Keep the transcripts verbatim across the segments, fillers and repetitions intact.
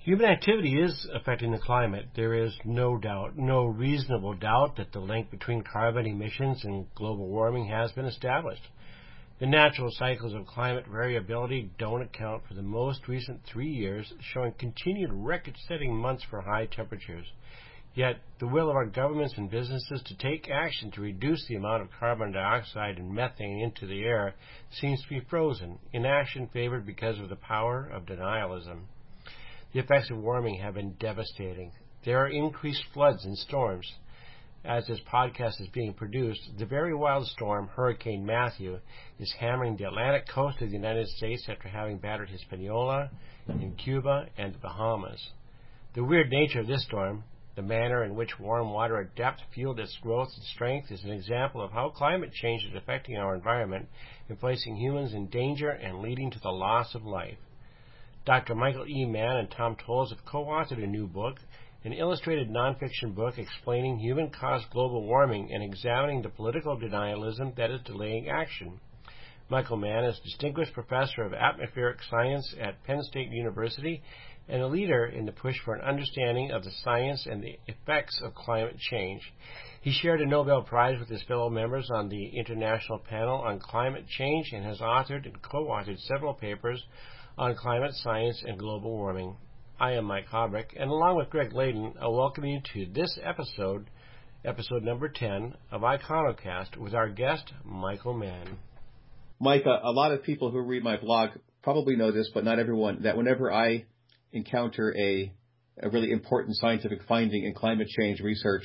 Human activity is affecting the climate. There is no doubt, no reasonable doubt that the link between carbon emissions and global warming has been established. The natural cycles of climate variability don't account for the most recent three years, showing continued record-setting months for high temperatures. Yet, the will of our governments and businesses to take action to reduce the amount of carbon dioxide and methane into the air seems to be frozen, inaction favored because of the power of denialism. The effects of warming have been devastating. There are increased floods and storms. As this podcast is being produced, the very wild storm, Hurricane Matthew, is hammering the Atlantic coast of the United States after having battered Hispaniola in Cuba and the Bahamas. The weird nature of this storm, the manner in which warm water at depth fueled its growth and strength, is an example of how climate change is affecting our environment and placing humans in danger and leading to the loss of life. Doctor Michael E. Mann and Tom Towles have co-authored a new book, an illustrated nonfiction book explaining human-caused global warming and examining the political denialism that is delaying action. Michael Mann is Distinguished Professor of Atmospheric Science at Penn State University and a leader in the push for an understanding of the science and the effects of climate change. He shared a Nobel Prize with his fellow members on the International Panel on Climate Change and has authored and co-authored several papers on climate science and global warming. I am Mike Hobbrick, and along with Greg Layden, I welcome you to this episode, episode number ten of Iconocast, with our guest, Michael Mann. Mike, a, a lot of people who read my blog probably know this, but not everyone, that whenever I encounter a, a really important scientific finding in climate change research,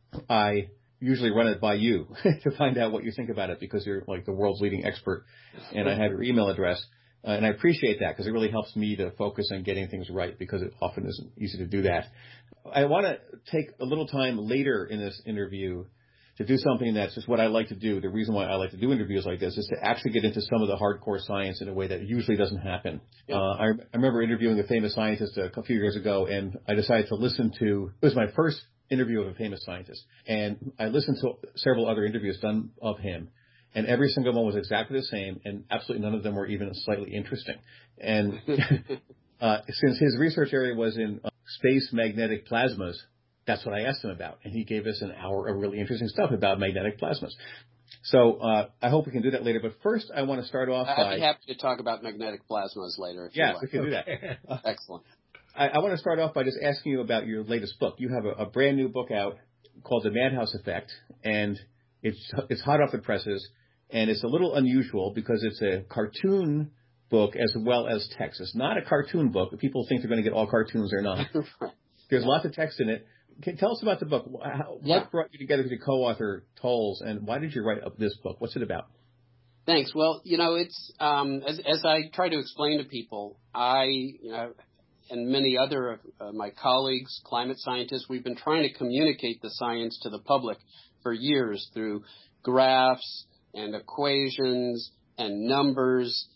I usually run it by you to find out what you think about it, because you're like the world's leading expert, and I have your email address. Uh, and I appreciate that because it really helps me to focus on getting things right, because it often isn't easy to do that. I want to take a little time later in this interview to do something that's just what I like to do. The reason why I like to do interviews like this is to actually get into some of the hardcore science in a way that usually doesn't happen. Yeah. Uh, I, I remember interviewing a famous scientist a few years ago, and I decided to listen to, it was my first interview of a famous scientist, and I listened to several other interviews done of him. And every single one was exactly the same, and absolutely none of them were even slightly interesting. And uh, since his research area was in uh, space magnetic plasmas, that's what I asked him about. And he gave us an hour of really interesting stuff about magnetic plasmas. So uh, I hope we can do that later. But first, I want to start off I'd by... I'd be happy to talk about magnetic plasmas later. If yeah, you like. we can do that. Uh, Excellent. I, I want to start off by just asking you about your latest book. You have a, a brand new book out called The Madhouse Effect, and it's it's hot off the presses. And it's a little unusual because it's a cartoon book as well as text. It's not a cartoon book. People think they're going to get all cartoons. They're not. There's lots of text in it. Can, tell us about the book. How, yeah. What brought you together to co-author Towles, and why did you write up this book? What's it about? Thanks. Well, you know, it's um, as, as I try to explain to people, I you know, and many other of uh, my colleagues, climate scientists, we've been trying to communicate the science to the public for years through graphs and equations and numbers,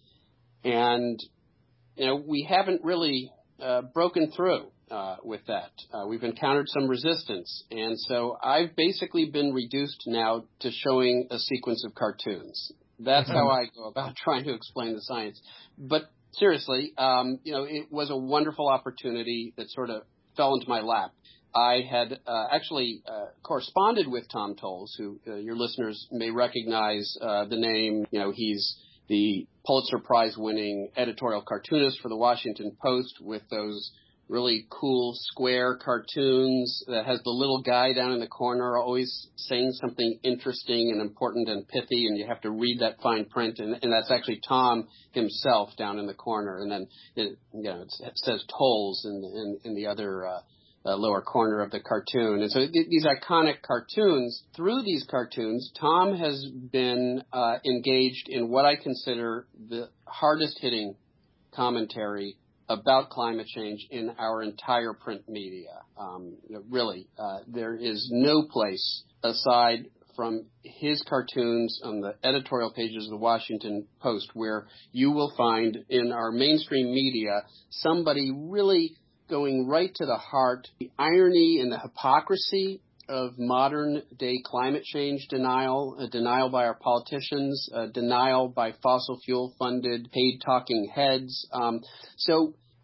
and you know we haven't really uh, broken through uh, with that. Uh, we've encountered some resistance, and so I've basically been reduced now to showing a sequence of cartoons. That's how I go about trying to explain the science. But seriously, um, you know, it was a wonderful opportunity that sort of fell into my lap. I had uh, actually uh, corresponded with Tom Towles, who uh, your listeners may recognize uh, the name. You know, he's the Pulitzer Prize-winning editorial cartoonist for the Washington Post with those really cool square cartoons that has the little guy down in the corner always saying something interesting and important and pithy, and you have to read that fine print, and, and that's actually Tom himself down in the corner. And then, it, you know, it's, it says Towles in, in, in the other uh Uh, lower corner of the cartoon. And so th- these iconic cartoons, through these cartoons, Tom has been uh, engaged in what I consider the hardest hitting commentary about climate change in our entire print media. Um, you know, really, uh, there is no place aside from his cartoons on the editorial pages of the Washington Post where you will find in our mainstream media somebody really going right to the heart, the irony and the hypocrisy of modern-day climate change denial, uh, denial by our politicians, uh, denial by fossil fuel-funded, paid talking heads. Um, so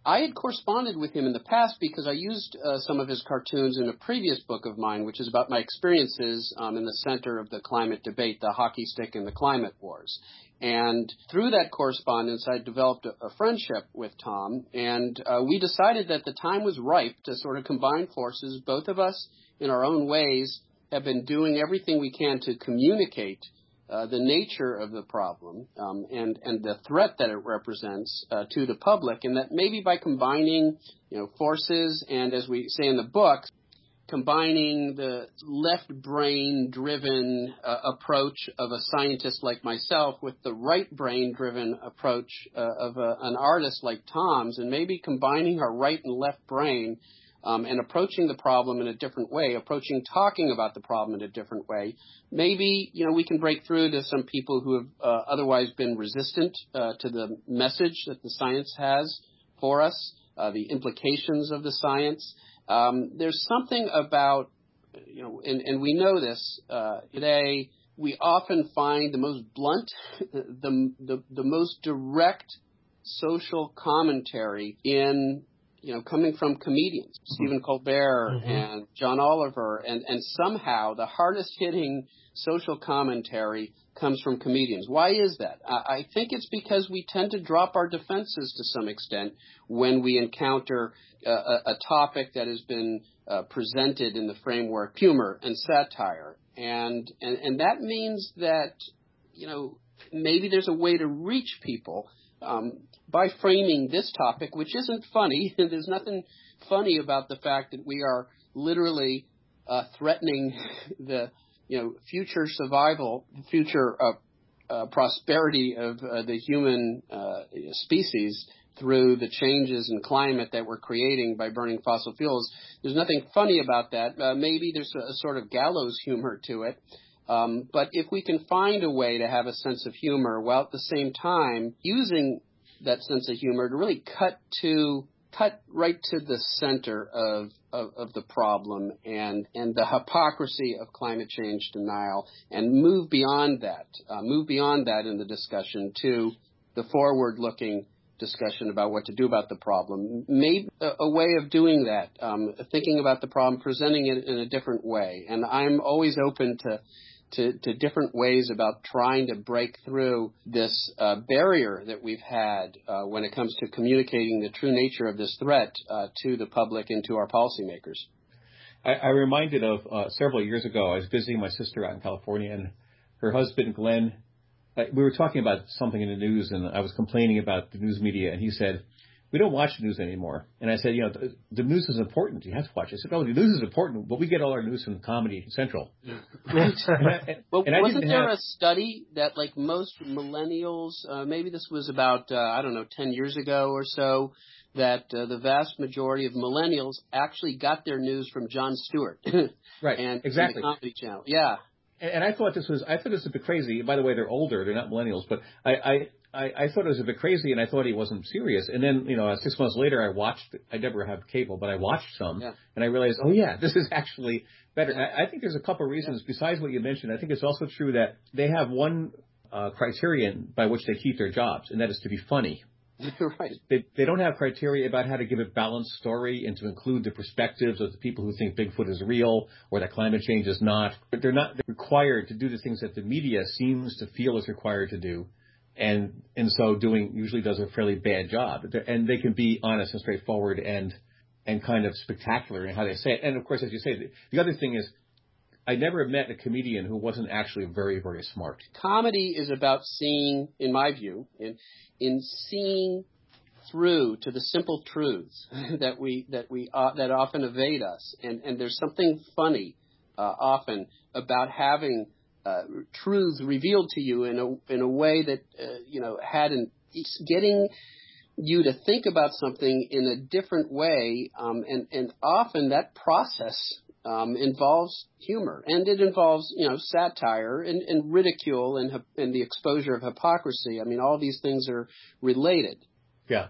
I had corresponded with him in the past because I used uh, some of his cartoons in a previous book of mine, which is about my experiences um, in the center of the climate debate, the hockey stick and the climate wars. And through that correspondence, I developed a, a friendship with Tom, and uh, we decided that the time was ripe to sort of combine forces. Both of us, in our own ways, have been doing everything we can to communicate Uh, the nature of the problem um, and and the threat that it represents uh, to the public, and that maybe by combining, you know, forces and, as we say in the book, combining the left brain driven uh, approach of a scientist like myself with the right brain driven approach uh, of a, an artist like Tom's, and maybe combining our right and left brain Um, and approaching the problem in a different way, approaching talking about the problem in a different way, maybe, you know, we can break through to some people who have uh, otherwise been resistant uh, to the message that the science has for us, uh, the implications of the science. Um, there's something about, you know, and, and we know this uh, today, we often find the most blunt, the, the, the most direct social commentary in you know, coming from comedians, mm-hmm. Stephen Colbert mm-hmm. and John Oliver, and, and somehow the hardest hitting social commentary comes from comedians. Why is that? I, I think it's because we tend to drop our defenses to some extent when we encounter a, a, a topic that has been uh, presented in the framework of humor and satire. And, and, and that means that, you know, maybe there's a way to reach people Um, by framing this topic, which isn't funny. There's nothing funny about the fact that we are literally uh, threatening the, you know, future survival, future uh, uh, prosperity of uh, the human uh, species through the changes in climate that we're creating by burning fossil fuels. There's nothing funny about that. Uh, maybe there's a, a sort of gallows humor to it. Um, but if we can find a way to have a sense of humor while at the same time using that sense of humor to really cut to cut right to the center of, of, of the problem and, and the hypocrisy of climate change denial, and move beyond that, uh, move beyond that in the discussion to the forward-looking discussion about what to do about the problem. Maybe a, a way of doing that, um, thinking about the problem, presenting it in a different way. And I'm always open to To, to different ways about trying to break through this uh, barrier that we've had uh, when it comes to communicating the true nature of this threat uh, to the public and to our policymakers. I, I reminded of uh, several years ago, I was visiting my sister out in California, and her husband, Glenn, uh, we were talking about something in the news, and I was complaining about the news media, and he said, we don't watch the news anymore. And I said, you know, the, the news is important. You have to watch it. I said, oh, the news is important, but we get all our news from Comedy Central. and I, and, well, and wasn't there have... a study that, like most millennials, uh, maybe this was about, uh, I don't know, ten years ago or so, that uh, the vast majority of millennials actually got their news from Jon Stewart. Right, and exactly. The Comedy Channel. Yeah. And, and I thought this was, I thought this was a bit crazy. By the way, they're older. They're not millennials. But I, I, I, I thought it was a bit crazy, and I thought he wasn't serious. And then, you know, six months later, I watched, I never have cable, but I watched some, yeah. and I realized, oh, yeah, this is actually better. Yeah. I, I think there's a couple of reasons yeah. besides what you mentioned. I think it's also true that they have one uh, criterion by which they keep their jobs, and that is to be funny. Right. They, they don't have criteria about how to give a balanced story and to include the perspectives of the people who think Bigfoot is real or that climate change is not. But they're not required to do the things that the media seems to feel is required to do. And in so doing usually does a fairly bad job. And they can be honest and straightforward and and kind of spectacular in how they say it. And, of course, as you say, the, the other thing is I never met a comedian who wasn't actually very, very smart. Comedy is about seeing, in my view, in, in seeing through to the simple truths that we that we uh, that often evade us. And, and there's something funny uh, often about having Uh, truths revealed to you in a in a way that uh, you know had an getting you to think about something in a different way, um, and and often that process um, involves humor, and it involves you know satire and, and ridicule and and the exposure of hypocrisy. I mean, all these things are related. Yeah,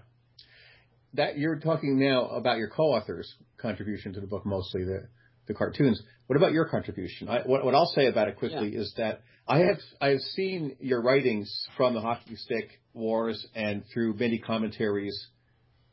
that you're talking now about your co-author's contribution to the book, mostly the the cartoons. What about your contribution? I, what, what I'll say about it quickly yeah. is that I have I have seen your writings from the hockey stick wars and through many commentaries yeah.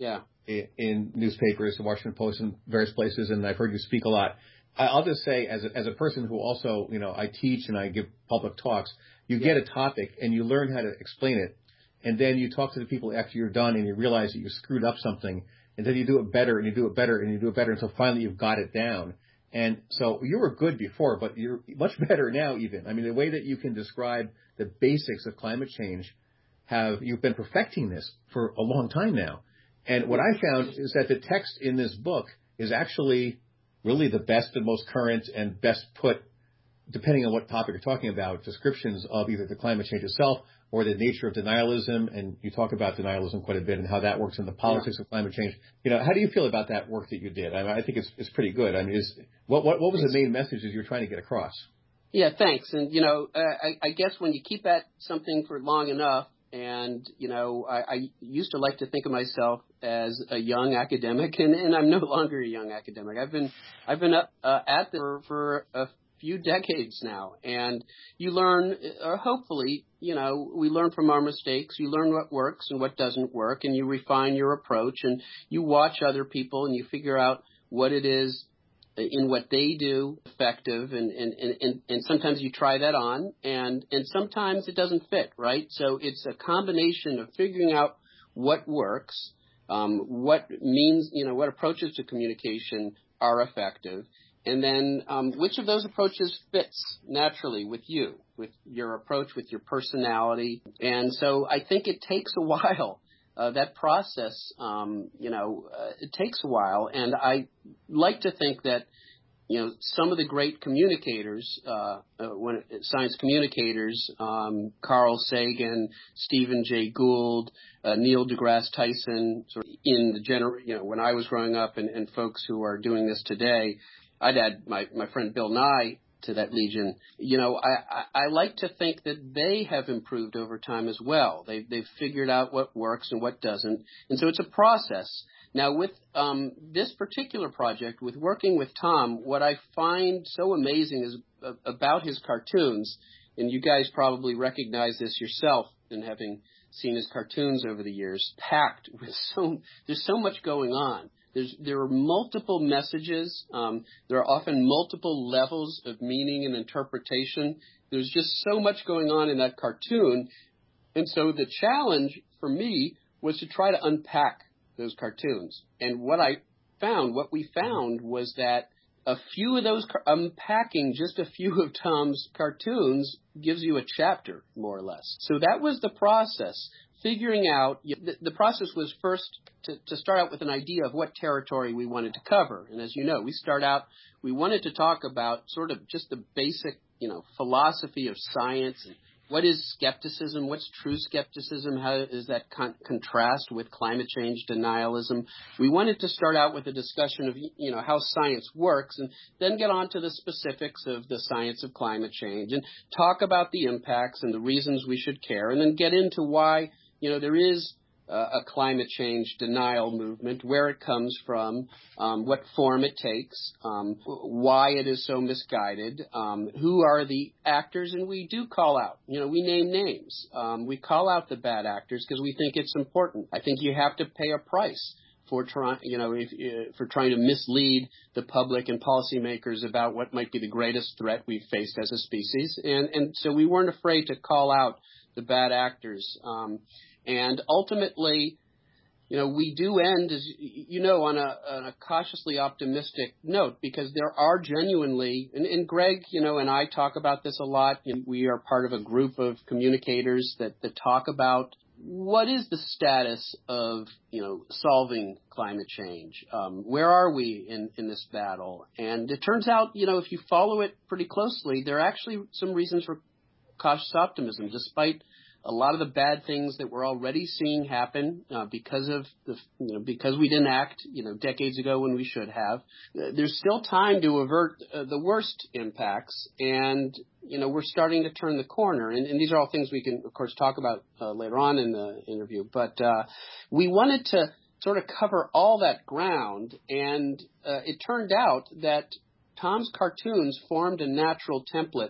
in, in newspapers, the Washington Post, and various places, and I've heard you speak a lot. I'll just say, as a, as a person who also, you know, I teach and I give public talks, you get a topic and you learn how to explain it, and then you talk to the people after you're done and you realize that you screwed up something, and then you do it better and you do it better and you do it better until finally you've got it down. And so you were good before, but you're much better now even. I mean, the way that you can describe the basics of climate change, have you've been perfecting this for a long time now. And what I found is that the text in this book is actually really the best and most current and best put, depending on what topic you're talking about, descriptions of either the climate change itself or the nature of denialism. And you talk about denialism quite a bit and how that works in the politics yeah. of climate change. You know, how do you feel about that work that you did? I mean, I think it's it's pretty good. I mean, is, what, what what was the main message that you're trying to get across? Yeah, thanks. And, you know, uh, I, I guess when you keep at something for long enough, and, you know, I, I used to like to think of myself as a young academic, and, and I'm no longer a young academic. I've been I've been up, uh, at this for, for a few decades now, and you learn, or hopefully, you know, we learn from our mistakes. You learn what works and what doesn't work, and you refine your approach, and you watch other people, and you figure out what it is in what they do effective, and, and, and, and sometimes you try that on, and, and sometimes it doesn't fit, right? So it's a combination of figuring out what works, um, what means, you know, what approaches to communication are effective, and then um, which of those approaches fits naturally with you, with your approach, with your personality. And so I think it takes a while. Uh, that process, um, you know, uh, it takes a while, and I like to think that, you know, some of the great communicators, uh, uh, when science communicators, um, Carl Sagan, Stephen Jay Gould, uh, Neil deGrasse Tyson, sort of in the gener, you know, when I was growing up, and, and folks who are doing this today, I'd add my my friend Bill Nye to that legion. You know, I, I, I like to think that they have improved over time as well. They've, they've figured out what works and what doesn't. And so it's a process. Now, with um, this particular project, with working with Tom, what I find so amazing is uh, about his cartoons, and you guys probably recognize this yourself in having seen his cartoons over the years, packed with so, there's so much going on. There's, there are multiple messages. Um, there are often multiple levels of meaning and interpretation. There's just so much going on in that cartoon. And so the challenge for me was to try to unpack those cartoons. And what I found, what we found was that a few of those, unpacking just a few of Tom's cartoons gives you a chapter, more or less. So that was the process. Figuring out, the, the process was first to, to start out with an idea of what territory we wanted to cover. And as you know, we start out, we wanted to talk about sort of just the basic, you know, philosophy of science, and what is skepticism, what's true skepticism, how does that con- contrast with climate change denialism. We wanted to start out with a discussion of, you know, how science works, and then get on to the specifics of the science of climate change, and talk about the impacts and the reasons we should care, and then get into why, you know, there is uh, a climate change denial movement, where it comes from, um, what form it takes, um, why it is so misguided, um, who are the actors, and we do call out, you know, we name names. Um, we call out the bad actors because we think it's important. I think you have to pay a price for trying, you know, if, uh, for trying to mislead the public and policymakers about what might be the greatest threat we've faced as a species. And, and so we weren't afraid to call out the bad actors. Um, And ultimately, you know, we do end, as you know, on a, on a cautiously optimistic note, because there are genuinely, and, and Greg, you know, and I talk about this a lot. You know, we are part of a group of communicators that, that talk about what is the status of, you know, solving climate change. Um, where are we in, in this battle? And it turns out, you know, if you follow it pretty closely, there are actually some reasons for cautious optimism, despite a lot of the bad things that we're already seeing happen uh, because of the, you know, because we didn't act, you know, decades ago when we should have. Uh, there's still time to avert uh, the worst impacts, and you know, we're starting to turn the corner. And, and these are all things we can, of course, talk about uh, later on in the interview. But uh, we wanted to sort of cover all that ground, and uh, it turned out that Tom's cartoons formed a natural template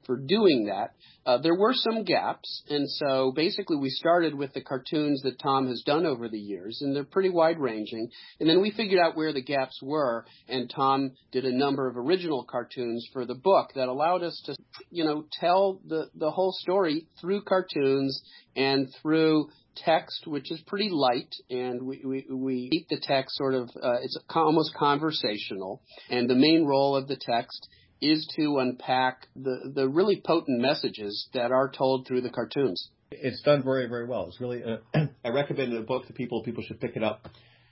for doing that. Uh, there were some gaps, and so basically we started with the cartoons that Tom has done over the years, and they're pretty wide-ranging. And then we figured out where the gaps were, and Tom did a number of original cartoons for the book that allowed us to, you know, tell the, the whole story through cartoons and through text, which is pretty light, and we, we, we keep the text sort of, uh, it's almost conversational, and the main role of the text is to unpack the, the really potent messages that are told through the cartoons. It's done very, very well. It's really, uh, I recommend the book to people. People should pick it up.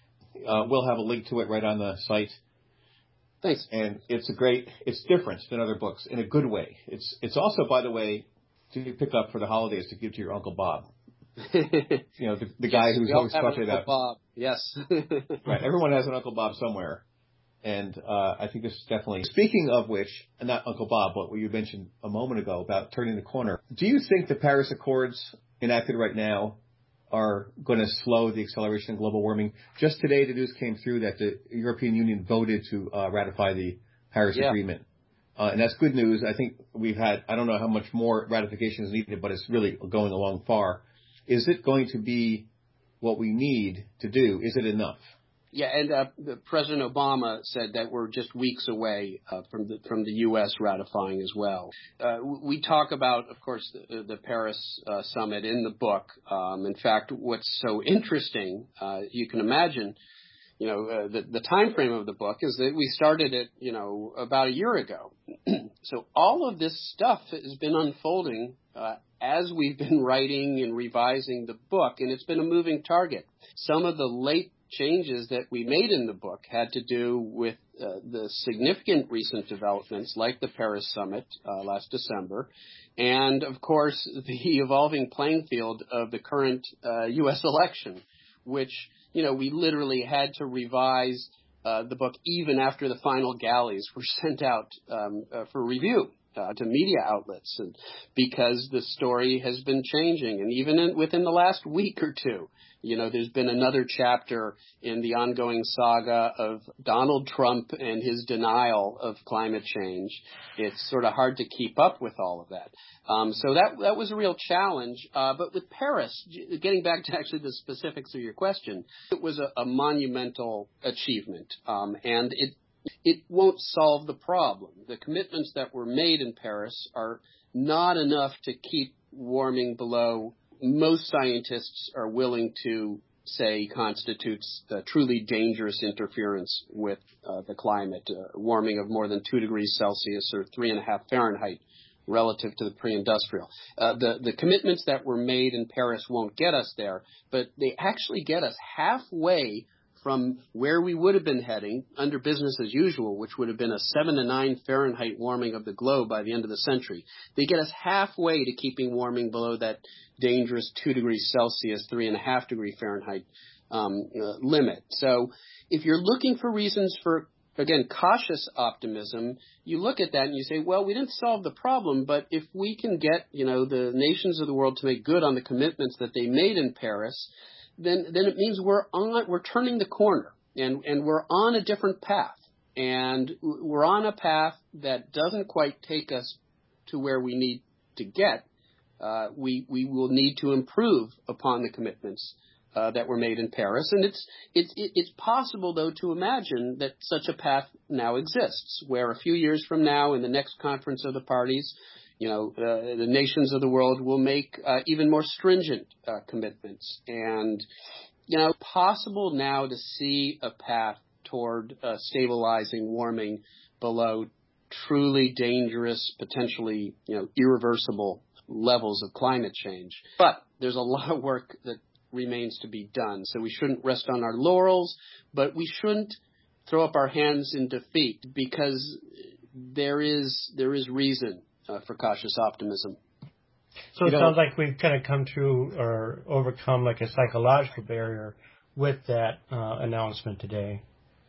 Uh, we'll have a link to it right on the site. Thanks. And it's a great, it's different than other books in a good way. It's, it's also, by the way, to pick up for the holidays to give to your Uncle Bob. You know, the, the guy yes, who's always talking about Bob. Yes. Right. Everyone has an Uncle Bob somewhere. And uh, I think this is definitely, speaking of which, not Uncle Bob, but what you mentioned a moment ago about turning the corner. Do you think the Paris Accords enacted right now are going to slow the acceleration of global warming? Just today, the news came through that the European Union voted to uh, ratify the Paris yeah. Agreement. Uh, and that's good news. I think we've had, I don't know how much more ratification is needed, but it's really going along far. Is it going to be what we need to do? Is it enough? Yeah, and uh, President Obama said that we're just weeks away uh, from the from the U S ratifying as well. Uh, we talk about, of course, the, the Paris uh, summit in the book. Um, in fact, what's so interesting, uh, you can imagine, you know, uh, the, the time frame of the book is that we started it, you know, about a year ago. So all of this stuff has been unfolding uh, as we've been writing and revising the book, and it's been a moving target. Some of the late changes that we made in the book had to do with uh, the significant recent developments like the Paris Summit uh, last December, and of course the evolving playing field of the current uh, U S election, which, you know, we literally had to revise uh, the book even after the final galleys were sent out um, uh, for review uh, to media outlets, and because the story has been changing, and even in, within the last week or two, you know, there's been another chapter in the ongoing saga of Donald Trump and his denial of climate change. It's sort of hard to keep up with all of that. Um, so that that was a real challenge. Uh, but with Paris, getting back to actually the specifics of your question, it was a, a monumental achievement, um, and it it won't solve the problem. The commitments that were made in Paris are not enough to keep warming below most scientists are willing to say constitutes uh, truly dangerous interference with uh, the climate, uh, warming of more than two degrees Celsius or three and a half Fahrenheit relative to the pre-industrial. Uh, the, the commitments that were made in Paris won't get us there, but they actually get us halfway from where we would have been heading under business as usual, which would have been a seven to nine Fahrenheit warming of the globe by the end of the century. They get us halfway to keeping warming below that dangerous two degrees Celsius, three and a half degree Fahrenheit um, uh, limit. So if you're looking for reasons for, again, cautious optimism, you look at that and you say, well, we didn't solve the problem, but if we can get, you know, the nations of the world to make good on the commitments that they made in Paris, then then it means we're on we're turning the corner, and, and we're on a different path. And we're on a path that doesn't quite take us to where we need to get. Uh, we we will need to improve upon the commitments uh, that were made in Paris. And it's it's it's possible, though, to imagine that such a path now exists, where a few years from now, in the next conference of the parties, you know, uh, the nations of the world will make uh, even more stringent uh, commitments. And, you know, possible now to see a path toward uh, stabilizing warming below truly dangerous, potentially, you know, irreversible levels of climate change. But there's a lot of work that remains to be done. So we shouldn't rest on our laurels, but we shouldn't throw up our hands in defeat, because there is there is reason Uh, for cautious optimism. So it sounds like we've kind of come through or overcome like a psychological barrier with that uh, announcement today.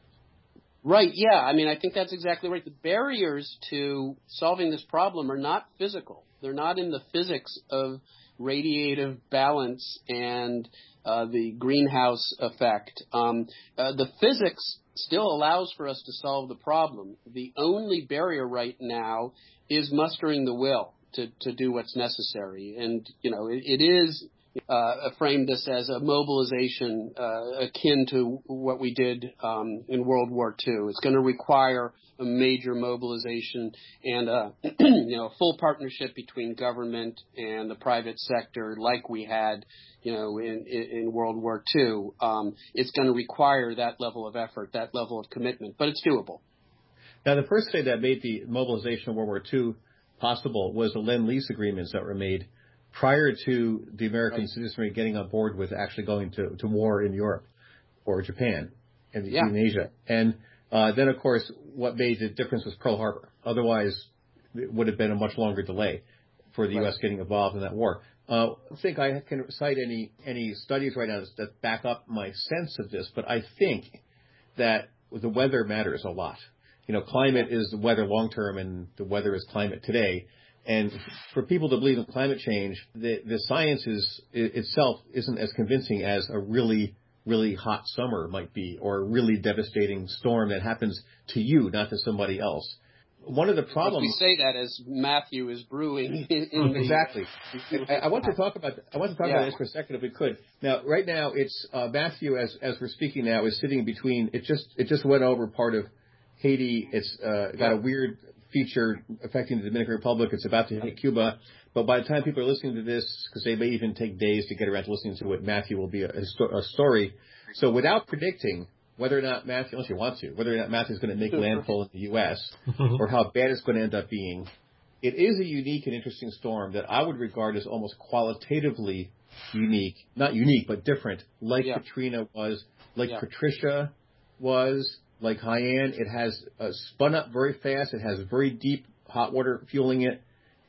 Right, yeah. I mean, I think that's exactly right. The barriers to solving this problem are not physical. They're not in the physics of radiative balance and uh, the greenhouse effect. Um, uh, the physics still allows for us to solve the problem. The only barrier right now is mustering the will to, to do what's necessary. And, you know, it, it is uh, framed this as a mobilization uh, akin to what we did um, in World War Two. It's going to require a major mobilization and, uh, you know, full partnership between government and the private sector like we had, you know, in, in World War Two. Um, it's going to require that level of effort, that level of commitment, but it's doable. Now, the first thing that made the mobilization of World War Two possible was the Lend-Lease agreements that were made prior to the American right. citizenry getting on board with actually going to, to war in Europe or Japan and yeah. in Asia. And uh, then, of course, what made the difference was Pearl Harbor. Otherwise, it would have been a much longer delay for the right. U S getting involved in that war. Uh, I don't think I can cite any, any studies right now that back up my sense of this, but I think that the weather matters a lot. You know, climate is the weather long term, and the weather is climate today. And for people to believe in climate change, the, the science is it itself isn't as convincing as a really, really hot summer might be, or a really devastating storm that happens to you, not to somebody else. One of the problems we say that as Matthew is brewing. In, in exactly. I, I want to talk about I want to talk yeah. about this for a second, if we could. Now, right now, it's uh, Matthew, as as we're speaking now, is sitting between. It just it just went over part of Haiti. It's uh, got a weird feature affecting the Dominican Republic. It's about to hit Cuba. But by the time people are listening to this, because they may even take days to get around to listening to it, Matthew will be a, a story. So without predicting whether or not Matthew, unless you want to, whether or not Matthew is going to make landfall in the U S or how bad it's going to end up being, it is a unique and interesting storm that I would regard as almost qualitatively unique. Not unique, but different, like yeah. Katrina was, like yeah. Patricia was, like Haiyan. It has uh, spun up very fast. It has very deep hot water fueling it.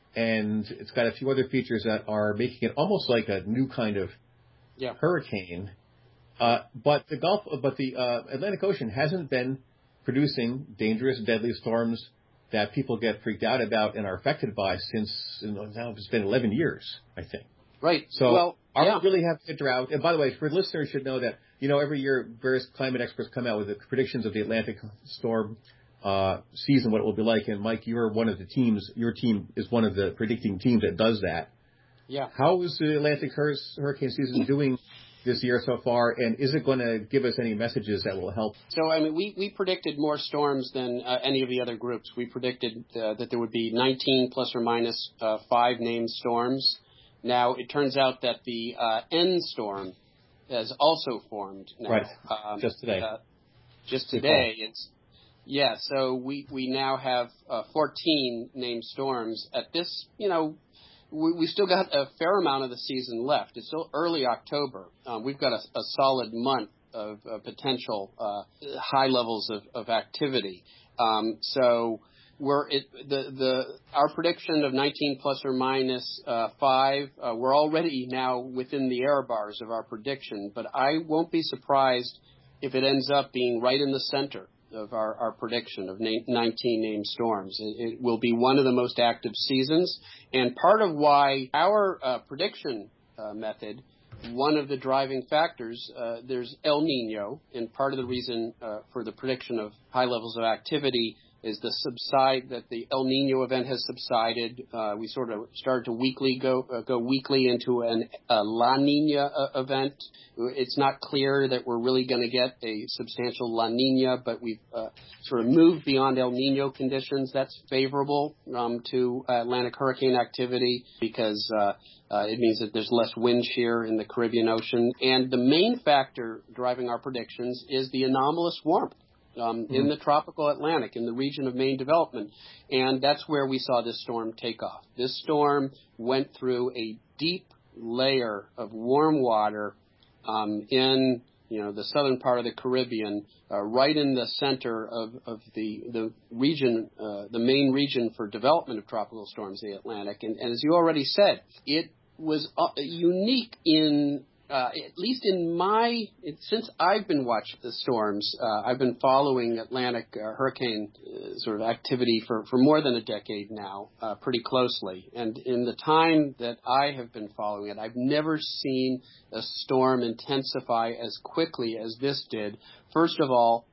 And it's got a few other features that are making it almost like a new kind of yeah. hurricane. Uh, but the Gulf, but the uh, Atlantic Ocean hasn't been producing dangerous, deadly storms that people get freaked out about and are affected by since, you know, now it's been eleven years, I think. Right. So well, are yeah. we really having a drought? And by the way, for listeners should know that, you know, every year various climate experts come out with the predictions of the Atlantic storm uh, season, what it will be like. And Mike, you're one of the teams. Your team is one of the predicting teams that does that. Yeah. How is the Atlantic hurricane season doing this year so far, and is it going to give us any messages that will help? So, I mean, we, we predicted more storms than uh, any of the other groups. We predicted uh, that there would be nineteen plus or minus uh, five named storms. Now, it turns out that the uh, N storm has also formed now. Right, um, just today. Uh, just today. It's Yeah, so we, we now have uh, fourteen named storms. At this, you know, we, we still got a fair amount of the season left. It's still early October. Um, we've got a, a solid month of uh, potential uh, high levels of, of activity. Um, so we're it, the the our prediction of nineteen plus or minus uh, five. Uh, we're already now within the error bars of our prediction, but I won't be surprised if it ends up being right in the center of our, our prediction of nineteen named storms. It, it will be one of the most active seasons, and part of why our uh, prediction uh, method, one of the driving factors, uh, there's El Nino, and part of the reason uh, for the prediction of high levels of activity is the subside that the El Nino event has subsided. Uh, we sort of started to weekly go uh, go weekly into an, a La Nina uh, event. It's not clear that we're really going to get a substantial La Nina, but we've uh, sort of moved beyond El Nino conditions. That's favorable um, to Atlantic hurricane activity because uh, uh, it means that there's less wind shear in the Caribbean Ocean. And the main factor driving our predictions is the anomalous warmth. Um, mm-hmm. in the tropical Atlantic, in the region of main development. And that's where we saw this storm take off. This storm went through a deep layer of warm water um, in, you know, the southern part of the Caribbean, uh, right in the center of, of the, the region, uh, the main region for development of tropical storms, the Atlantic. And, and as you already said, it was uh, unique in Uh, at least in my, it, since I've been watching the storms, uh, I've been following Atlantic uh, hurricane uh, sort of activity for, for more than a decade now, uh, pretty closely. And in the time that I have been following it, I've never seen a storm intensify as quickly as this did. First of all,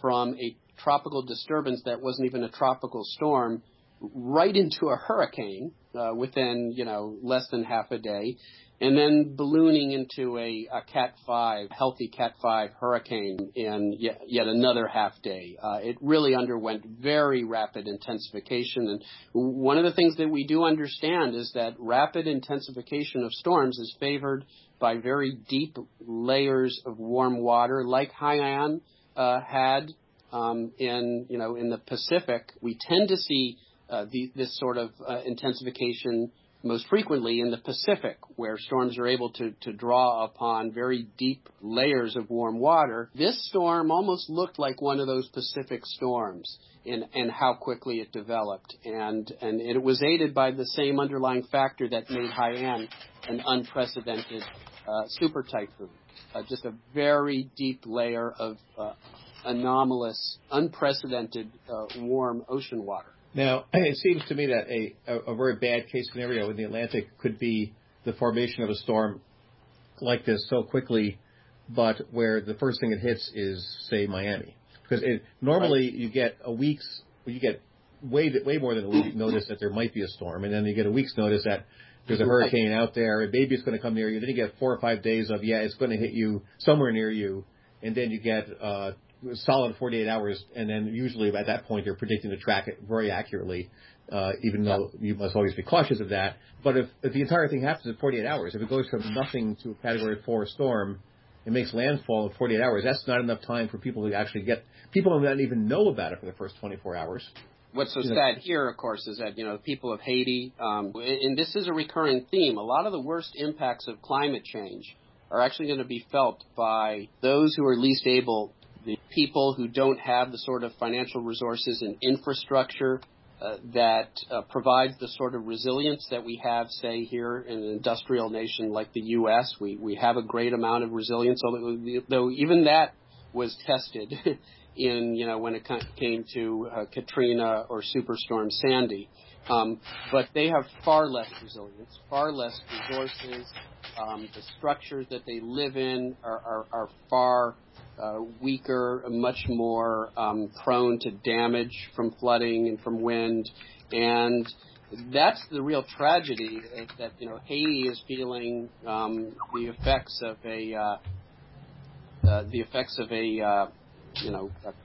from a tropical disturbance that wasn't even a tropical storm right into a hurricane uh, within, you know, less than half a day, and then ballooning into a, a Cat five, healthy Cat five hurricane in yet, yet another half day. Uh, it really underwent very rapid intensification. And one of the things that we do understand is that rapid intensification of storms is favored by very deep layers of warm water, like Haiyan uh, had um, in, you know, in the Pacific. We tend to see uh, the, this sort of uh, intensification most frequently in the Pacific, where storms are able to, to draw upon very deep layers of warm water. This storm almost looked like one of those Pacific storms in, in how quickly it developed. And, and it was aided by the same underlying factor that made Haiyan an unprecedented uh, super typhoon, uh, just a very deep layer of uh, anomalous, unprecedented uh, warm ocean water. Now, it seems to me that a, a, a very bad case scenario in the Atlantic could be the formation of a storm like this so quickly, but where the first thing it hits is, say, Miami. Because it, normally you get a week's, you get way way more than a week's notice that there might be a storm, and then you get a week's notice that there's a hurricane out there, and maybe it's going to come near you. Then you get four or five days of, yeah, it's going to hit you somewhere near you, and then you get uh, solid forty-eight hours, and then usually at that point they're predicting to track it very accurately, uh, even though you must always be cautious of that. But if, if the entire thing happens in forty-eight hours, if it goes from nothing to a Category four storm, it makes landfall in forty-eight hours, that's not enough time for people to actually get, people don't even know about it for the first twenty-four hours. What's so sad here, of course, is that, you know, the people of Haiti, um, and this is a recurring theme, a lot of the worst impacts of climate change are actually going to be felt by those who are least able, the people who don't have the sort of financial resources and infrastructure uh, that uh, provides the sort of resilience that we have, say, here in an industrial nation like the U S. We, we have a great amount of resilience, although, though even that was tested in, you know, when it came to uh, Katrina or Superstorm Sandy. Um, but they have far less resilience, far less resources. Um, the structures that they live in are, are, are far uh, weaker, much more um, prone to damage from flooding and from wind. And that's the real tragedy, is that, you know, Haiti is feeling um, the effects of a uh, uh, the effects of a uh, you know, a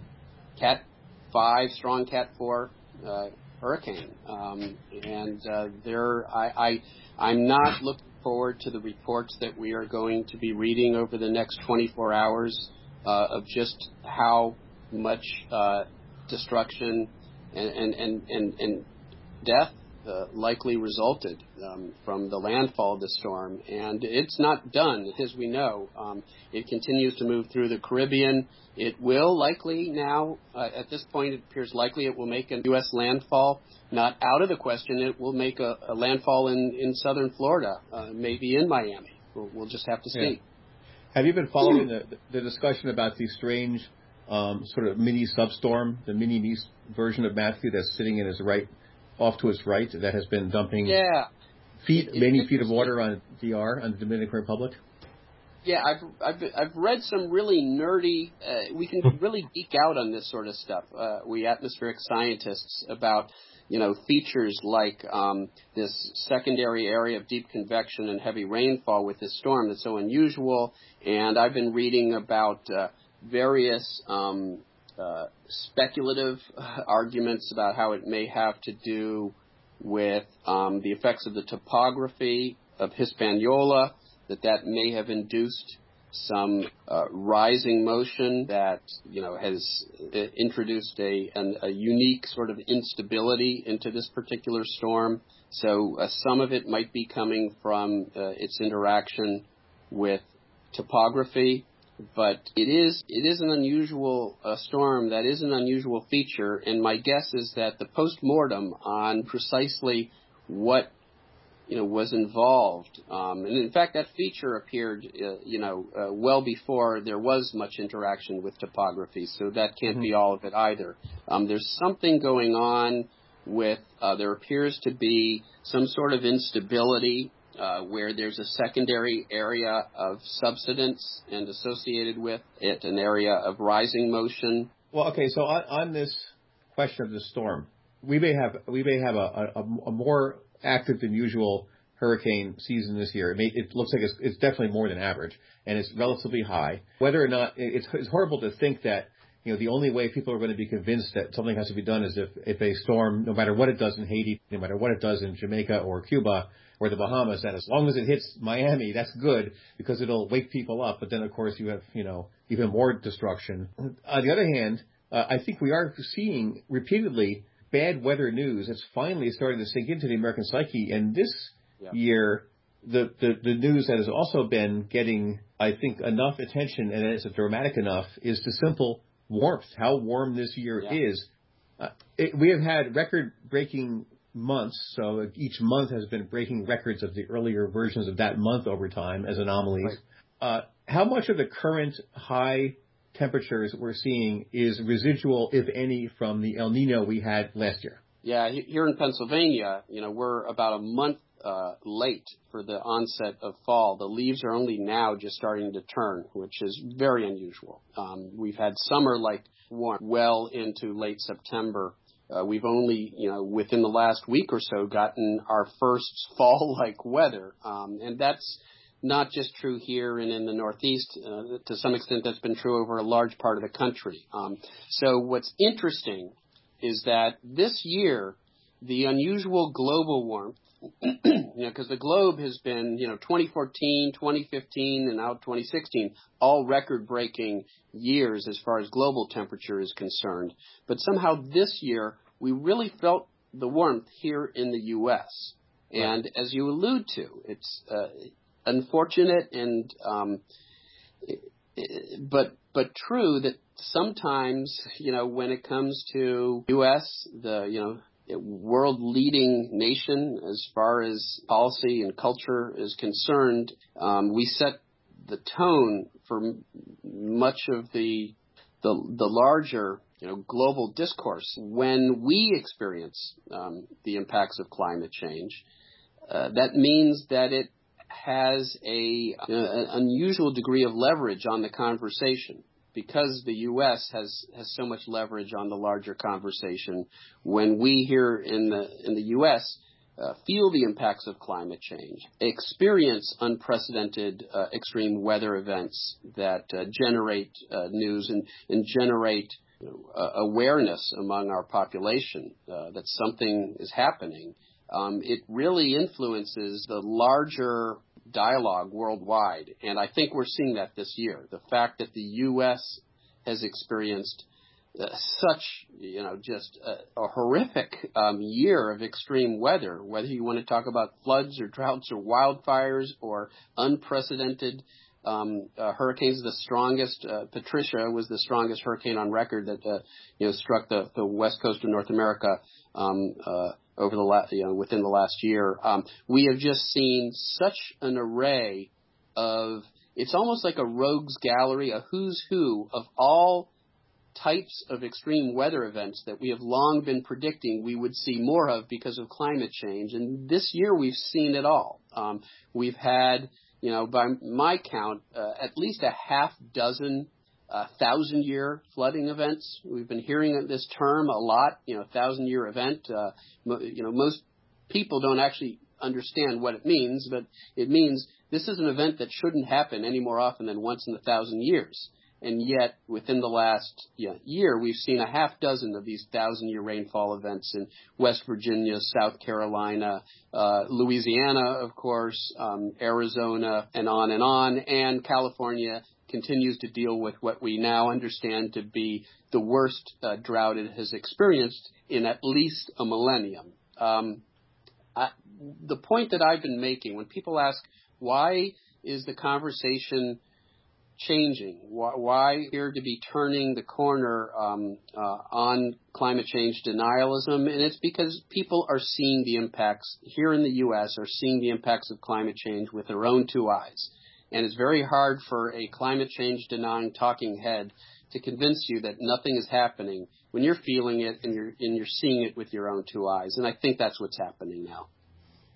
Cat five, strong Cat four uh, hurricane, um, and uh, there, I, I, I'm not looking forward to the reports that we are going to be reading over the next twenty-four hours uh, of just how much uh, destruction and and and and, and death uh, likely resulted um, from the landfall of the storm. And it's not done, as we know. Um, it continues to move through the Caribbean. It will likely now, uh, at this point, it appears likely it will make a U S landfall. Not out of the question, it will make a, a landfall in, in southern Florida, uh, maybe in Miami. We'll, we'll just have to see. Yeah. Have you been following the, the discussion about the strange um, sort of mini substorm, the mini niece version of Matthew that's sitting in his right, off to its right, that has been dumping yeah. feet, it, many feet of water on D R, on the Dominican Republic? Yeah, I've I've I've read some really nerdy. Uh, we can really geek out on this sort of stuff. Uh, we atmospheric scientists about, you know, features like um, this secondary area of deep convection and heavy rainfall with this storm that's so unusual. And I've been reading about uh, various um, uh, speculative uh, arguments about how it may have to do with um, the effects of the topography of Hispaniola, that that may have induced some uh, rising motion that, you know, has uh, introduced a, an, a unique sort of instability into this particular storm. So uh, some of it might be coming from uh, its interaction with topography, but it is it is an unusual uh, storm that is an unusual feature, and my guess is that the post-mortem on precisely what you know, was involved. Um, and in fact, that feature appeared, uh, you know, uh, well before there was much interaction with topography. So that can't mm-hmm. be all of it either. Um, there's something going on with, uh, there appears to be some sort of instability uh, where there's a secondary area of subsidence and associated with it an area of rising motion. Well, okay, so on, on this question of the storm, we may have we may have a, a, a more active than usual hurricane season this year. It, may, it looks like it's, it's definitely more than average, and it's relatively high. Whether or not it's, it's horrible to think that you know the only way people are going to be convinced that something has to be done is if if a storm, no matter what it does in Haiti, no matter what it does in Jamaica or Cuba or the Bahamas, that as long as it hits Miami, that's good because it'll wake people up. But then, of course, you have you know even more destruction. On the other hand, uh, I think we are seeing repeatedly bad weather news that's finally starting to sink into the American psyche. And this yeah. year, the, the, the news that has also been getting, I think, enough attention, and it's dramatic enough, is the simple warmth, how warm this year yeah. is. Uh, it, we have had record-breaking months, so each month has been breaking records of the earlier versions of that month over time as anomalies. Right. Uh, how much of the current high temperatures we're seeing is residual, if any, from the El Nino we had last year? Yeah, here in Pennsylvania, you know, we're about a month uh, late for the onset of fall. The leaves are only now just starting to turn, which is very unusual. Um, we've had summer-like warm well into late September. Uh, we've only, you know, within the last week or so gotten our first fall-like weather, um, and that's not just true here and in the Northeast. Uh, to some extent, that's been true over a large part of the country. Um, so what's interesting is that this year, the unusual global warmth, you know, because the globe has been, you know, twenty fourteen, twenty fifteen, and now twenty sixteen, all record-breaking years as far as global temperature is concerned. But somehow this year, we really felt the warmth here in the U S. Right. And as you allude to, it's uh, unfortunate and um, but but true that sometimes, you know, when it comes to U S, the, you know, world leading nation as far as policy and culture is concerned, um, we set the tone for m- much of the, the the larger, you know, global discourse. When we experience um, the impacts of climate change, uh, that means that it has a, you know, an unusual degree of leverage on the conversation. Because the U S has, has so much leverage on the larger conversation, when we here in the in the U S uh, feel the impacts of climate change, experience unprecedented uh, extreme weather events that uh, generate uh, news and, and generate you know, uh, awareness among our population uh, that something is happening, um, it really influences the larger dialogue worldwide, and I think we're seeing that this year. The fact that the U S has experienced uh, such, you know, just a, a horrific um, year of extreme weather, whether you want to talk about floods or droughts or wildfires or unprecedented um, uh, hurricanes. The strongest, uh, Patricia was the strongest hurricane on record that, uh, you know, struck the, the west coast of North America um, uh, over the last, you know, within the last year. Um, we have just seen such an array of, it's almost like a rogues gallery, a who's who of all types of extreme weather events that we have long been predicting we would see more of because of climate change. And this year we've seen it all. Um, we've had, you know, by my count, uh, at least a half dozen uh, thousand-year flooding events. We've been hearing this term a lot, you know, thousand-year event. Uh, mo- you know, most people don't actually understand what it means, but it means this is an event that shouldn't happen any more often than once in a thousand years. And yet, within the last you know, year, we've seen a half dozen of these thousand-year rainfall events in West Virginia, South Carolina, uh, Louisiana, of course, um, Arizona, and on and on. And California continues to deal with what we now understand to be the worst uh, drought it has experienced in at least a millennium. Um, I, the point that I've been making, when people ask, why is the conversation changing? Why, why appear to be turning the corner um, uh, on climate change denialism? And it's because people are seeing the impacts here in the U S, are seeing the impacts of climate change with their own two eyes. And it's very hard for a climate change denying talking head to convince you that nothing is happening when you're feeling it and you're, and you're seeing it with your own two eyes. And I think that's what's happening now.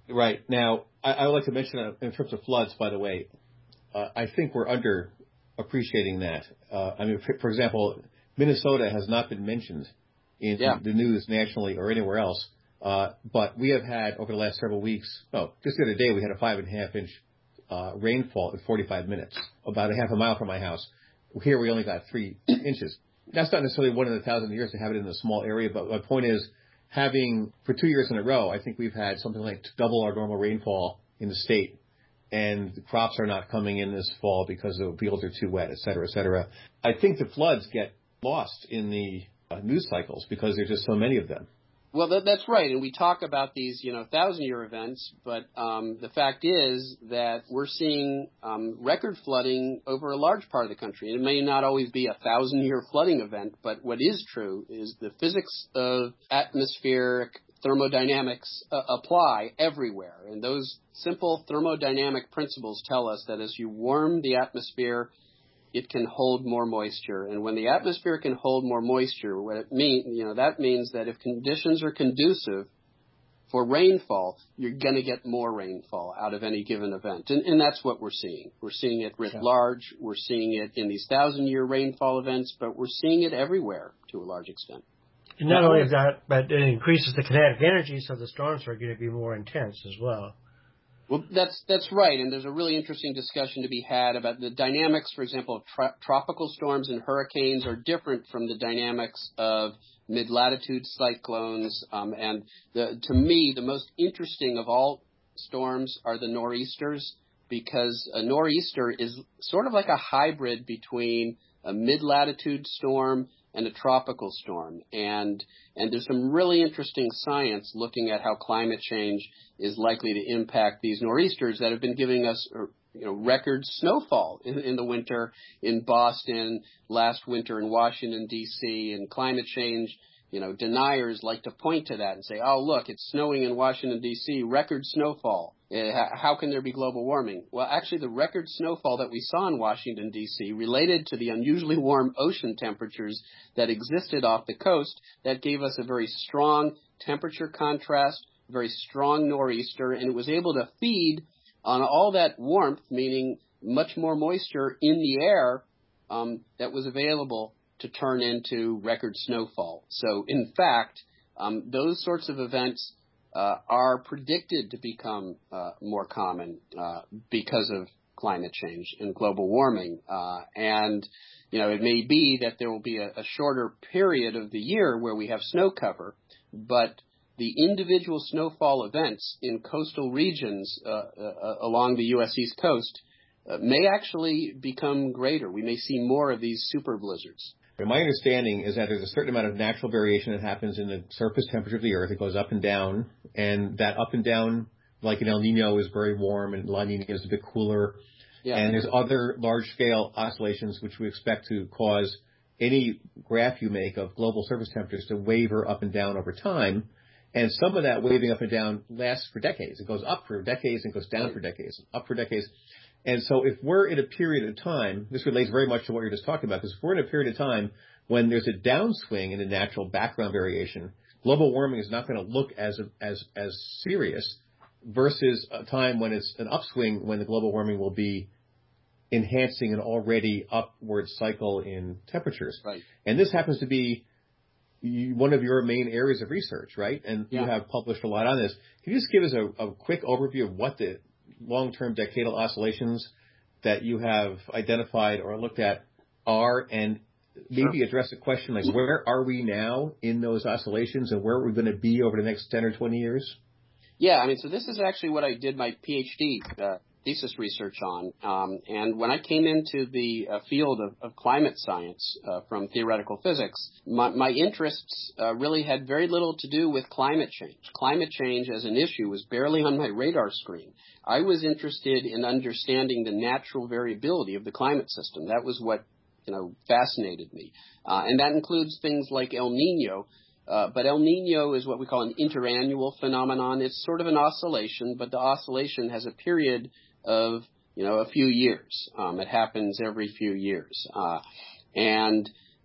Right. Now, I, I would like to mention uh, in terms of floods, by the way, uh, I think we're under appreciating that. Uh, I mean, for, for example, Minnesota has not been mentioned in Yeah. the news nationally or anywhere else. Uh, but we have had over the last several weeks, oh, just the other day we had a five and a half inch uh, rainfall in forty-five minutes, about a half a mile from my house. Here we only got three inches. That's not necessarily one in a thousand years to have it in a small area, but my point is having, for two years in a row, I think we've had something like double our normal rainfall in the state, and the crops are not coming in this fall because the fields are too wet, et cetera, et cetera. I think the floods get lost in the uh, news cycles because there's just so many of them. Well, that, that's right, and we talk about these, you know, thousand-year events, but um, the fact is that we're seeing um, record flooding over a large part of the country. It may not always be a thousand-year flooding event, but what is true is the physics of atmospheric thermodynamics uh, apply everywhere, and those simple thermodynamic principles tell us that as you warm the atmosphere, it can hold more moisture. And when the atmosphere can hold more moisture, what it mean, you know, that means that if conditions are conducive for rainfall, you're going to get more rainfall out of any given event. And, and that's what we're seeing. We're seeing it writ large. We're seeing it in these thousand-year rainfall events, but we're seeing it everywhere to a large extent. And not only that, but it increases the kinetic energy, so the storms are going to be more intense as well. Well, that's that's right, and there's a really interesting discussion to be had about the dynamics, for example, of tra- tropical storms and hurricanes are different from the dynamics of mid-latitude cyclones. Um, and the, to me, the most interesting of all storms are the nor'easters, because a nor'easter is sort of like a hybrid between a mid-latitude storm and a tropical storm. And and there's some really interesting science looking at how climate change is likely to impact these nor'easters that have been giving us you know, record snowfall in, in the winter in Boston, last winter in Washington, D C, and climate change. You know, deniers like to point to that and say, oh, look, it's snowing in Washington, D C, record snowfall. Uh, how can there be global warming? Well, actually, the record snowfall that we saw in Washington, D C related to the unusually warm ocean temperatures that existed off the coast that gave us a very strong temperature contrast, very strong nor'easter, and it was able to feed on all that warmth, meaning much more moisture in the air um, that was available to turn into record snowfall. So, in fact, um, those sorts of events uh, are predicted to become uh, more common uh, because of climate change and global warming. Uh, and, you know, it may be that there will be a, a shorter period of the year where we have snow cover, but the individual snowfall events in coastal regions uh, uh, along the U S East Coast uh, may actually become greater. We may see more of these super blizzards. My understanding is that there's a certain amount of natural variation that happens in the surface temperature of the Earth. It goes up and down, and that up and down, like an El Nino, is very warm, and La Nina is a bit cooler. Yeah. And there's other large-scale oscillations which we expect to cause any graph you make of global surface temperatures to waver up and down over time. And some of that waving up and down lasts for decades. It goes up for decades and goes down for decades, up for decades. And so if we're in a period of time, this relates very much to what you're just talking about, because if we're in a period of time when there's a downswing in the natural background variation, global warming is not going to look as as as serious versus a time when it's an upswing when the global warming will be enhancing an already upward cycle in temperatures. Right. And this happens to be one of your main areas of research, right? And yeah. You have published a lot on this. Can you just give us a, a quick overview of what the long-term decadal oscillations that you have identified or looked at are, and maybe sure. address a question like where are we now in those oscillations and where are we going to be over the next ten or twenty years? Yeah, I mean, so this is actually what I did my PhD uh, thesis research on. Um, and when I came into the uh, field of, of climate science uh, from theoretical physics, my, my interests uh, really had very little to do with climate change. Climate change as an issue was barely on my radar screen. I was interested in understanding the natural variability of the climate system. That was what, you know, fascinated me. Uh, and that includes things like El Nino. Uh, but El Nino is what we call an interannual phenomenon. It's sort of an oscillation, but the oscillation has a period of, you know, a few years. Um, it happens every few years. Uh, and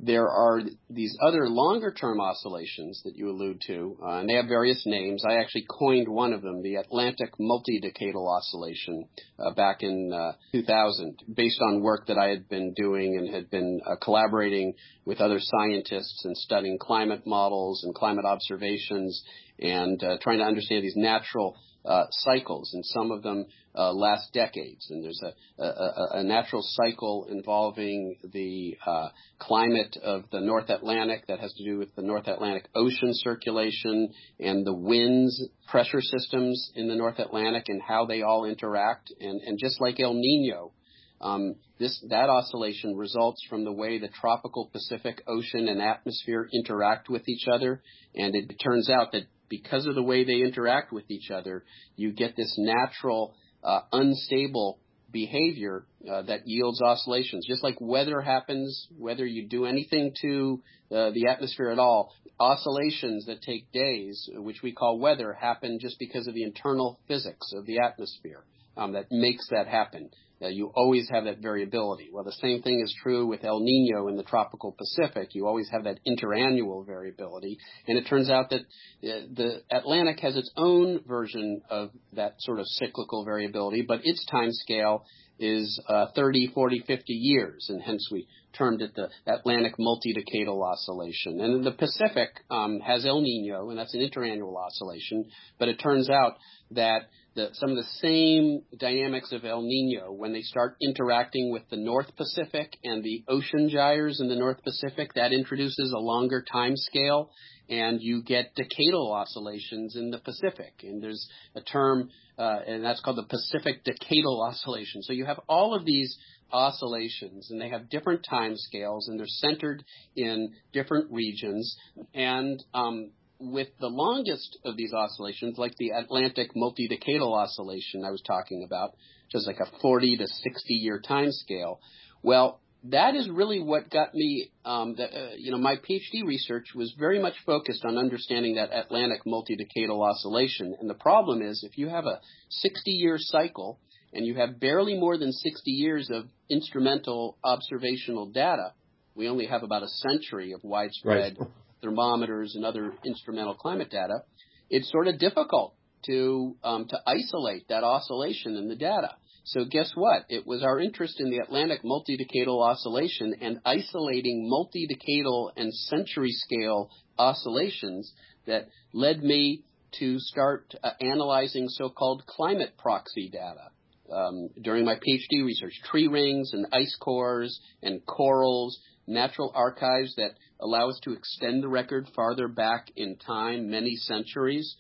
there are these other longer-term oscillations that you allude to, uh, and they have various names. I actually coined one of them, the Atlantic Multidecadal Oscillation, uh, back in uh, two thousand, based on work that I had been doing and had been uh, collaborating with other scientists and studying climate models and climate observations and uh, trying to understand these natural Uh, cycles, and some of them uh, last decades. And there's a, a, a natural cycle involving the uh, climate of the North Atlantic that has to do with the North Atlantic Ocean circulation and the winds, pressure systems in the North Atlantic and how they all interact. And, and just like El Nino, um, this that oscillation results from the way the tropical Pacific Ocean and atmosphere interact with each other. And it turns out that because of the way they interact with each other, you get this natural, uh, unstable behavior uh, that yields oscillations. Just like weather happens, whether you do anything to uh, the atmosphere at all, oscillations that take days, which we call weather, happen just because of the internal physics of the atmosphere um, that makes that happen. Uh, you always have that variability. Well, the same thing is true with El Nino in the tropical Pacific. You always have that interannual variability. And it turns out that uh, the Atlantic has its own version of that sort of cyclical variability, but its time scale is uh, thirty, forty, fifty years, and hence we termed it the Atlantic Multidecadal Oscillation. And the Pacific um, has El Nino, and that's an interannual oscillation, but it turns out that the, some of the same dynamics of El Nino, when they start interacting with the North Pacific and the ocean gyres in the North Pacific, that introduces a longer time scale, and you get decadal oscillations in the Pacific. And there's a term, uh, and that's called the Pacific Decadal Oscillation. So you have all of these oscillations, and they have different time scales, and they're centered in different regions. And um, with the longest of these oscillations, like the Atlantic Multidecadal Oscillation I was talking about, which is like a forty to sixty year time scale, well, that is really what got me, um, the, uh, you know, my PhD research was very much focused on understanding that Atlantic Multidecadal Oscillation. And the problem is, if you have a sixty year cycle and you have barely more than sixty years of instrumental observational data, we only have about a century of widespread right. thermometers and other instrumental climate data, it's sort of difficult to um, to isolate that oscillation in the data. So guess what? It was our interest in the Atlantic Multidecadal Oscillation and isolating multidecadal and century scale oscillations that led me to start uh, analyzing so-called climate proxy data. Um, during my PhD research, tree rings and ice cores and corals, natural archives that allow us to extend the record farther back in time, many centuries.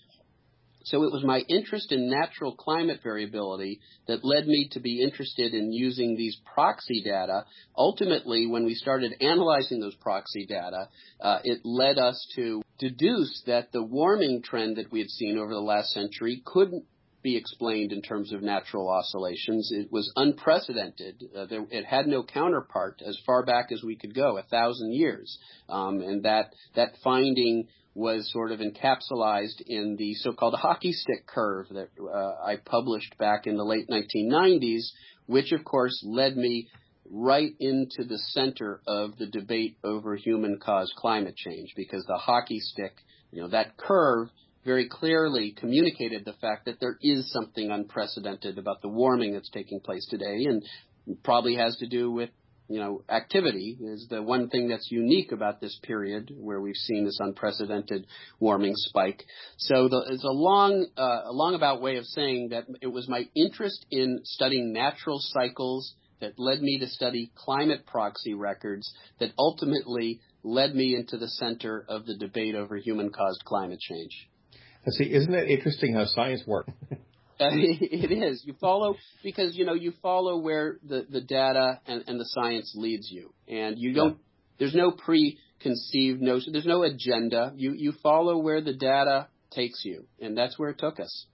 So it was my interest in natural climate variability that led me to be interested in using these proxy data. Ultimately, when we started analyzing those proxy data, uh, it led us to deduce that the warming trend that we had seen over the last century couldn't be explained in terms of natural oscillations. It was unprecedented. Uh, there, it had no counterpart as far back as we could go, a thousand years. Um, and that that finding was sort of encapsulated in the so-called hockey stick curve that uh, I published back in the late nineteen nineties, which, of course, led me right into the center of the debate over human-caused climate change, because the hockey stick, you know, that curve very clearly communicated the fact that there is something unprecedented about the warming that's taking place today, and probably has to do with, you know, activity is the one thing that's unique about this period where we've seen this unprecedented warming spike. So the, it's a long, uh, a long about way of saying that it was my interest in studying natural cycles that led me to study climate proxy records that ultimately led me into the center of the debate over human-caused climate change. See, isn't it interesting how science works? Uh, it is. You follow, because, you know, you follow where the, the data and, and the science leads you. And you don't, yeah. There's no preconceived notion, there's no agenda. You, you follow where the data takes you. And that's where it took us.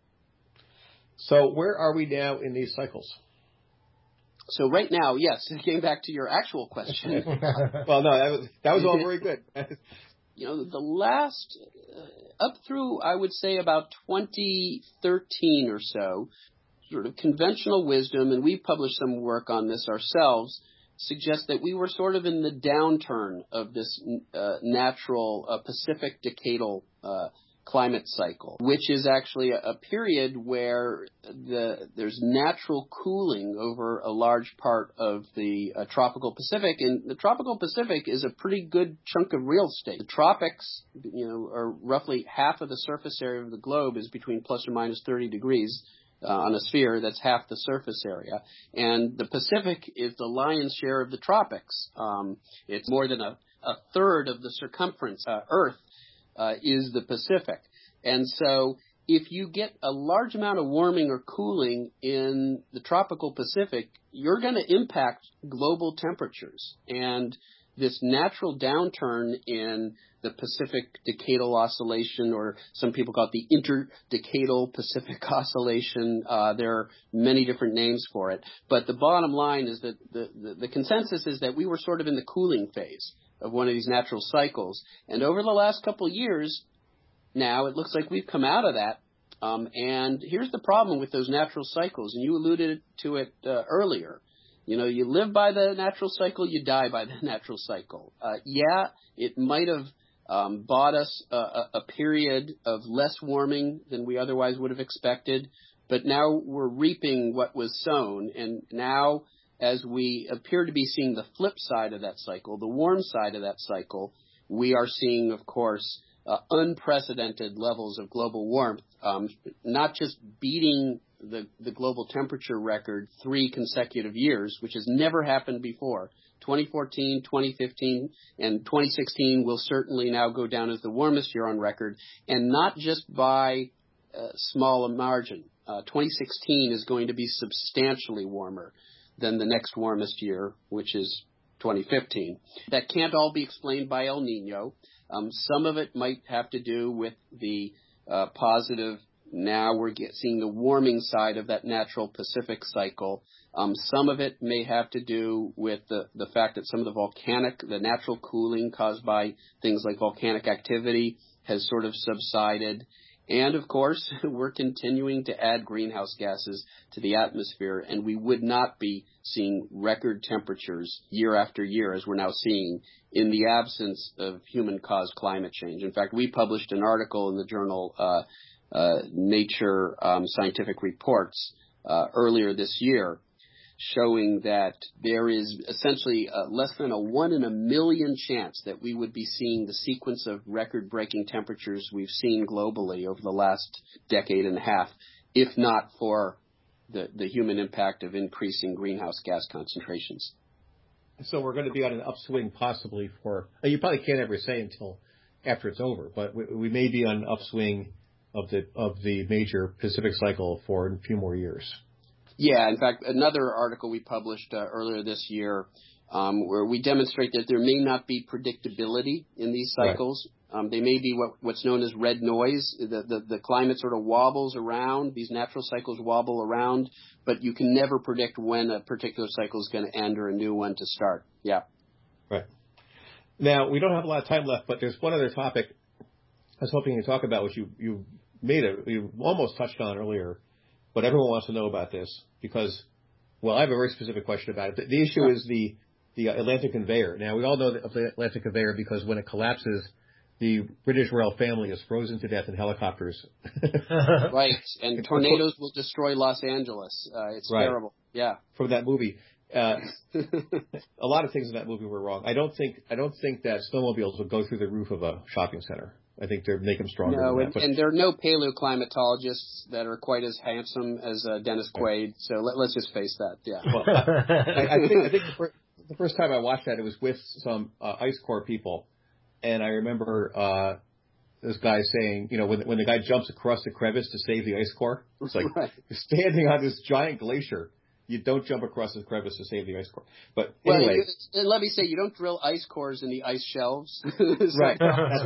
So where are we now in these cycles? So right now, yes, getting back to your actual question. Well, no, that was, that was all very good. You know, the last, uh, up through, I would say, about twenty thirteen or so, sort of conventional wisdom, and we've published some work on this ourselves, suggests that we were sort of in the downturn of this uh, natural uh, Pacific decadal uh, climate cycle, which is actually a, a period where the, there's natural cooling over a large part of the uh, tropical Pacific. And the tropical Pacific is a pretty good chunk of real estate. The tropics, you know, are roughly half of the surface area of the globe is between plus or minus thirty degrees. Uh, on a sphere, that's half the surface area. And the Pacific is the lion's share of the tropics. Um, it's more than a, a third of the circumference. Uh, Earth uh, is the Pacific. And so if you get a large amount of warming or cooling in the tropical Pacific, you're going to impact global temperatures. And this natural downturn in the Pacific Decadal Oscillation, or some people call it the Interdecadal Pacific Oscillation. Uh, there are many different names for it. But the bottom line is that the, the, the consensus is that we were sort of in the cooling phase of one of these natural cycles. And over the last couple of years now, it looks like we've come out of that. Um, and here's the problem with those natural cycles, and you alluded to it uh, earlier. You know, you live by the natural cycle, you die by the natural cycle. Uh, yeah, it might have um, bought us a, a period of less warming than we otherwise would have expected, but now we're reaping what was sown. And now, as we appear to be seeing the flip side of that cycle, the warm side of that cycle, we are seeing, of course, uh, unprecedented levels of global warmth, um, not just beating the, the global temperature record three consecutive years, which has never happened before. twenty fourteen, twenty fifteen, and twenty sixteen will certainly now go down as the warmest year on record, and not just by a small margin. Uh, twenty sixteen is going to be substantially warmer than the next warmest year, which is twenty fifteen. That can't all be explained by El Nino. Um, some of it might have to do with the uh, positive. Now we're get, seeing the warming side of that natural Pacific cycle. Um, some of it may have to do with the, the fact that some of the volcanic, the natural cooling caused by things like volcanic activity has sort of subsided. And, of course, we're continuing to add greenhouse gases to the atmosphere, and we would not be seeing record temperatures year after year, as we're now seeing, in the absence of human-caused climate change. In fact, we published an article in the journal uh, uh, Nature um, Scientific Reports uh, earlier this year, showing that there is essentially uh, less than a one in a million chance that we would be seeing the sequence of record-breaking temperatures we've seen globally over the last decade and a half, if not for the, the human impact of increasing greenhouse gas concentrations. So we're going to be on an upswing possibly for, you probably can't ever say until after it's over, but we, we may be on an upswing of the of the major Pacific cycle for a few more years. Yeah, in fact, another article we published uh, earlier this year um, where we demonstrate that there may not be predictability in these cycles. Right. Um, they may be what, what's known as red noise. The, the, the climate sort of wobbles around. These natural cycles wobble around, but you can never predict when a particular cycle is going to end or a new one to start. Yeah. Right. Now, we don't have a lot of time left, but there's one other topic I was hoping to talk about, which you, you made a, you almost touched on earlier, but everyone wants to know about this because, well, I have a very specific question about it. The, the issue is the, the Atlantic conveyor. Now, we all know of the Atlantic conveyor because when it collapses, the British royal family is frozen to death in helicopters. Right, and tornadoes will destroy Los Angeles. Uh, it's right. terrible. Yeah. From that movie. Uh, a lot of things in that movie were wrong. I don't think I don't think that snowmobiles will go through the roof of a shopping center. I think they make them stronger. No, than and, that, and there are no paleoclimatologists that are quite as handsome as uh, Dennis Quaid. So let, let's just face that. Yeah. Well, I, I think I think the first, the first time I watched that, it was with some uh, Ice Corps people, and I remember uh, this guy saying, you know, when when the guy jumps across the crevice to save the Ice Corps, it's like right. You're standing on this giant glacier. You don't jump across the crevice to save the ice core. But anyway. Well, you, let me say, you don't drill ice cores in the ice shelves. Right.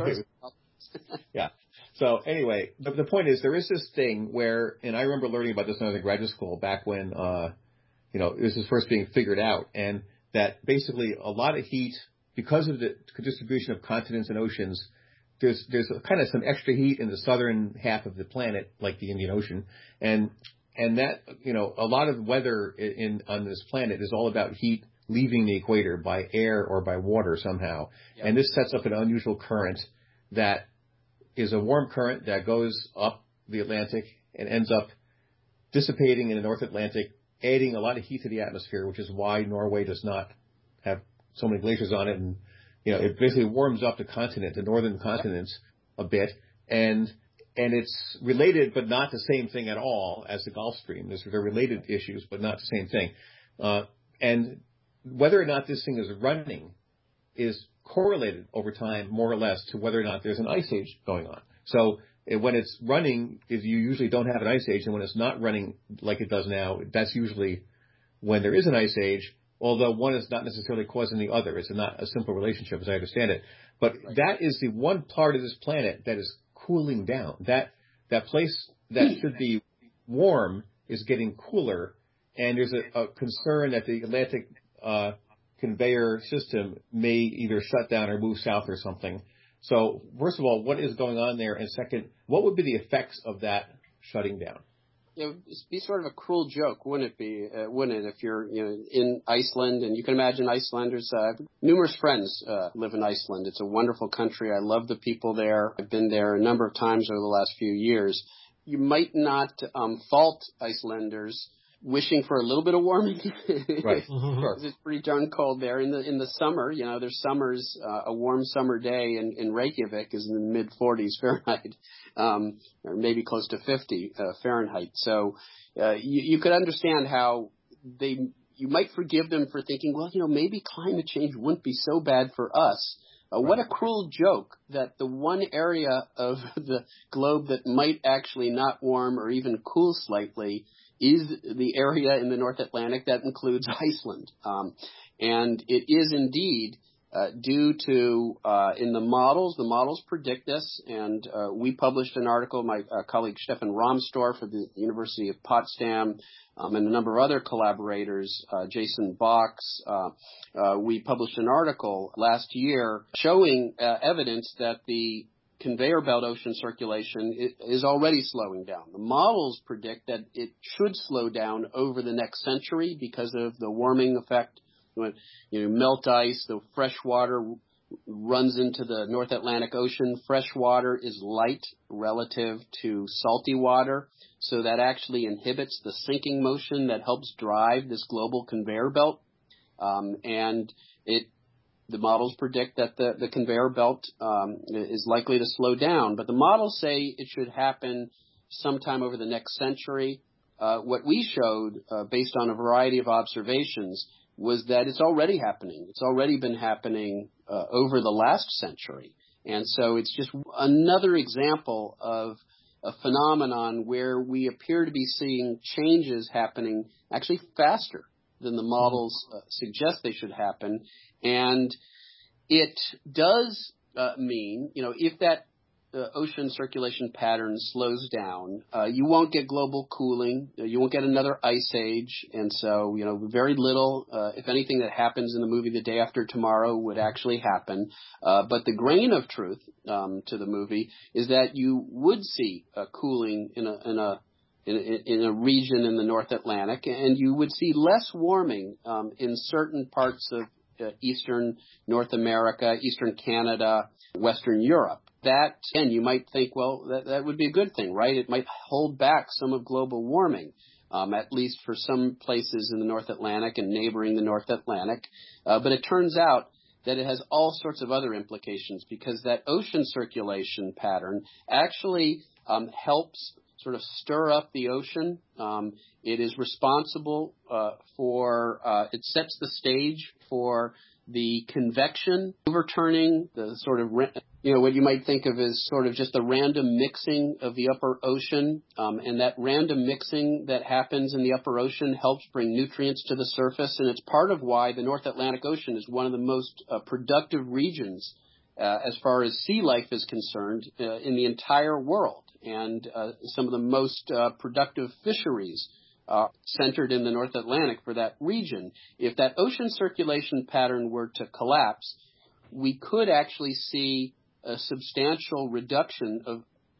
Yeah. So anyway, the, the point is there is this thing where, and I remember learning about this when I was in graduate school back when, uh, you know, this was first being figured out, and that basically a lot of heat, because of the distribution of continents and oceans, there's there's kind of some extra heat in the southern half of the planet, like the Indian Ocean, and And that, you know, a lot of weather in, on this planet is all about heat leaving the equator by air or by water somehow. Yep. And this sets up an unusual current that is a warm current that goes up the Atlantic and ends up dissipating in the North Atlantic, adding a lot of heat to the atmosphere, which is why Norway does not have so many glaciers on it. And, you know, it basically warms up the continent, the northern continents a bit. And, and it's related, but not the same thing at all as the Gulf Stream. There's, they're related issues, but not the same thing. Uh, and whether or not this thing is running is correlated over time, more or less, to whether or not there's an ice age going on. So when it's running, if you usually don't have an ice age, and when it's not running like it does now, that's usually when there is an ice age, although one is not necessarily causing the other. It's not a simple relationship, as I understand it. But right. That is the one part of this planet that is cooling down. That that place that should be warm is getting cooler, and there's a, a concern that the Atlantic uh, conveyor system may either shut down or move south or something. So, first of all, what is going on there? And second, what would be the effects of that shutting down? It would be sort of a cruel joke, wouldn't it be? Uh, wouldn't it? If you're, you know, in Iceland, and you can imagine Icelanders. Uh, numerous friends uh, live in Iceland. It's a wonderful country. I love the people there. I've been there a number of times over the last few years. You might not um, fault Icelanders wishing for a little bit of warming. Right. Because it's pretty darn cold there. In the in the summer, you know, there's summers, uh, a warm summer day in, in Reykjavik is in the mid forties Fahrenheit, um, or maybe close to fifty uh, Fahrenheit. So uh, you, you could understand how they, you might forgive them for thinking, well, you know, maybe climate change wouldn't be so bad for us. Uh, what a cruel joke that the one area of the globe that might actually not warm or even cool slightly is the area in the North Atlantic that includes Iceland. Um, and it is indeed uh, due to, uh, in the models, the models predict this, and uh, we published an article, my uh, colleague Stefan Rahmstorf of the University of Potsdam, um, and a number of other collaborators, uh, Jason Box, uh, uh, we published an article last year showing uh, evidence that the conveyor belt ocean circulation is already slowing down. The models predict that it should slow down over the next century because of the warming effect. When you know, melt ice, the fresh water runs into the North Atlantic Ocean. Fresh water is light relative to salty water, so that actually inhibits the sinking motion that helps drive this global conveyor belt. Um, and it The models predict that the, the conveyor belt um, is likely to slow down, but the models say it should happen sometime over the next century. Uh, what we showed, uh, based on a variety of observations, was that it's already happening. It's already been happening uh, over the last century. And so it's just another example of a phenomenon where we appear to be seeing changes happening actually faster than the models uh, suggest they should happen. And it does uh, mean, you know, if that uh, ocean circulation pattern slows down, uh, you won't get global cooling. You won't get another ice age. And so, you know, very little, uh, if anything that happens in the movie The Day After Tomorrow would actually happen. Uh, but the grain of truth um, to the movie is that you would see uh, cooling in a, in a In, in a region in the North Atlantic, and you would see less warming um, in certain parts of uh, eastern North America, eastern Canada, Western Europe. That, and you might think, well, that, that would be a good thing, right? It might hold back some of global warming, um, at least for some places in the North Atlantic and neighboring the North Atlantic. Uh, but it turns out that it has all sorts of other implications, because that ocean circulation pattern actually um, helps sort of stir up the ocean. Um, it is responsible uh, for, uh, it sets the stage for the convection, overturning, the sort of, you know, what you might think of as sort of just the random mixing of the upper ocean. Um, and that random mixing that happens in the upper ocean helps bring nutrients to the surface. And it's part of why the North Atlantic Ocean is one of the most uh, productive regions uh, as far as sea life is concerned uh, in the entire world. And uh, some of the most uh, productive fisheries Uh, centered in the North Atlantic for that region. If that ocean circulation pattern were to collapse, we could actually see a substantial reduction of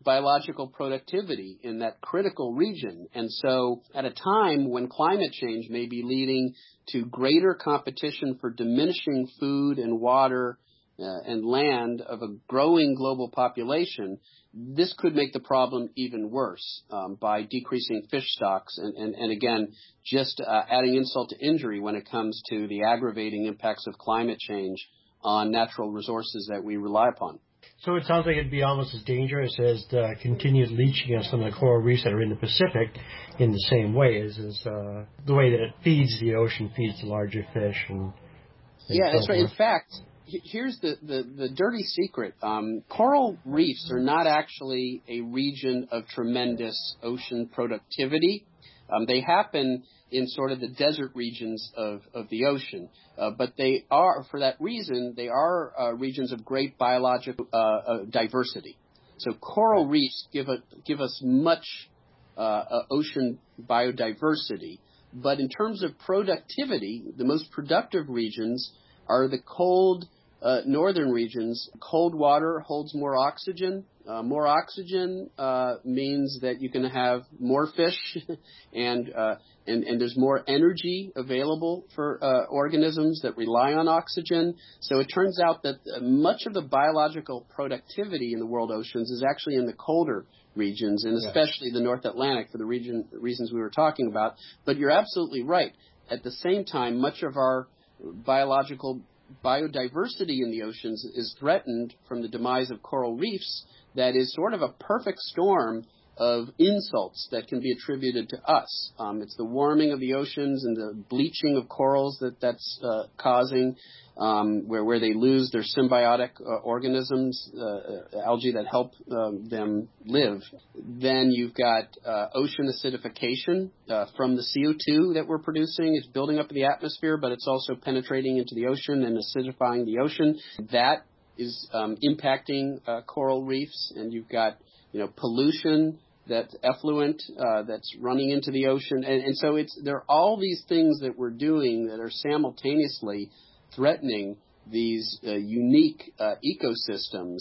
biological productivity in that critical region. And so at a time when climate change may be leading to greater competition for diminishing food and water uh, and land of a growing global population, this could make the problem even worse um, by decreasing fish stocks and, and, and again, just uh, adding insult to injury when it comes to the aggravating impacts of climate change on natural resources that we rely upon. So it sounds like it'd be almost as dangerous as the continued leaching of some of the coral reefs that are in the Pacific in the same way as, as uh, the way that it feeds the ocean, feeds the larger fish. And, and yeah, so that's right. In forth. fact, here's the, the, the dirty secret. Um, coral reefs are not actually a region of tremendous ocean productivity. Um, they happen in sort of the desert regions of, of the ocean. Uh, but they are, for that reason, they are uh, regions of great biological uh, uh, diversity. So coral reefs give, a, give us much uh, uh, ocean biodiversity. But in terms of productivity, the most productive regions are the cold uh, northern regions. Cold water holds more oxygen. Uh, more oxygen uh, means that you can have more fish, and, uh, and and there's more energy available for uh, organisms that rely on oxygen. So it turns out that much of the biological productivity in the world oceans is actually in the colder regions, and especially the North Atlantic for the region reasons we were talking about. But you're absolutely right. At the same time, much of our biological biodiversity in the oceans is threatened from the demise of coral reefs. That is sort of a perfect storm of insults that can be attributed to us. Um, it's the warming of the oceans and the bleaching of corals that that's uh, causing, um, where where they lose their symbiotic uh, organisms, uh, algae that help um, them live. Then you've got uh, ocean acidification uh, from the C O two that we're producing. It's building up in the atmosphere, but it's also penetrating into the ocean and acidifying the ocean. That is um, impacting uh, coral reefs, and you've got you know pollution that's effluent uh, that's running into the ocean, and, and so it's there are all these things that we're doing that are simultaneously threatening these uh, unique uh, ecosystems,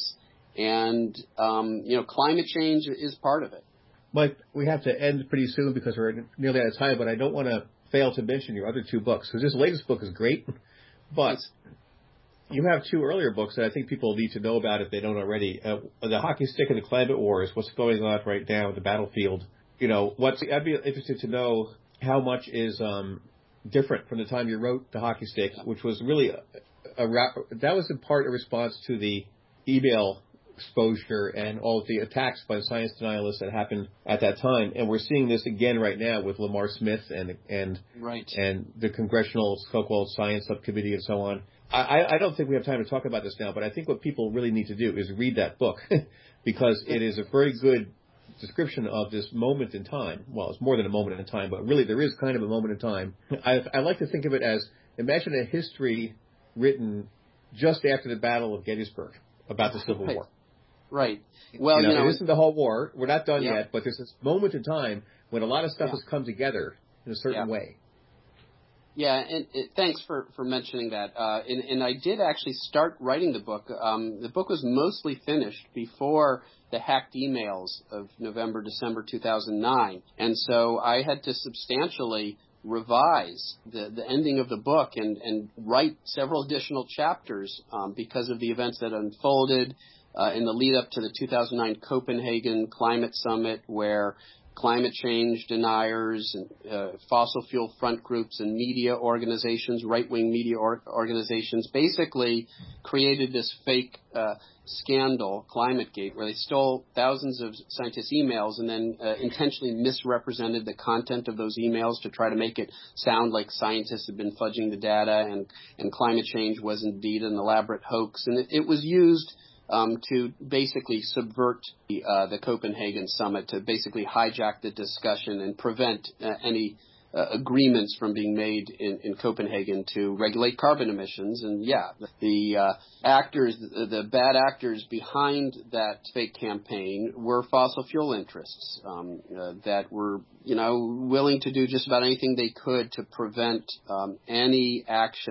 and um, you know climate change is part of it. Mike, we have to end pretty soon because we're nearly out of time, but I don't want to fail to mention your other two books because this latest book is great, but you have two earlier books that I think people need to know about if they don't already. Uh, the Hockey Stick and the Climate Wars, what's going on right now in the battlefield. You know, what's I'd be interested to know how much is um, different from the time you wrote the Hockey Stick, which was really a, a, a that was in part a response to the email exposure and all of the attacks by the science denialists that happened at that time, and we're seeing this again right now with Lamar Smith and and right. and the Congressional so-called Science Subcommittee and so on. I, I don't think we have time to talk about this now, but I think what people really need to do is read that book because it is a very good description of this moment in time. Well, it's more than a moment in time, but really there is kind of a moment in time. I, I like to think of it as imagine a history written just after the Battle of Gettysburg about the Civil right. War. Right. Well, you know, you know it isn't the whole war. We're not done yeah. yet, but there's this moment in time when a lot of stuff yeah. has come together in a certain yeah. way. Yeah, and, and thanks for, for mentioning that. Uh, and, and I did actually start writing the book. Um, the book was mostly finished before the hacked emails of November, December two thousand nine. And so I had to substantially revise the, the ending of the book and, and write several additional chapters um, because of the events that unfolded uh, in the lead up to the two thousand nine Copenhagen Climate Summit, where climate change deniers and uh, fossil fuel front groups and media organizations, right-wing media or- organizations, basically created this fake uh, scandal, ClimateGate, where they stole thousands of scientists' emails and then uh, intentionally misrepresented the content of those emails to try to make it sound like scientists had been fudging the data and, and climate change was indeed an elaborate hoax. And it, it was used Um, to basically subvert the, uh, the Copenhagen summit, to basically hijack the discussion and prevent uh, any uh, agreements from being made in, in Copenhagen to regulate carbon emissions. And yeah, the uh, actors, the, the bad actors behind that fake campaign were fossil fuel interests um, uh, that were, you know, willing to do just about anything they could to prevent um, any action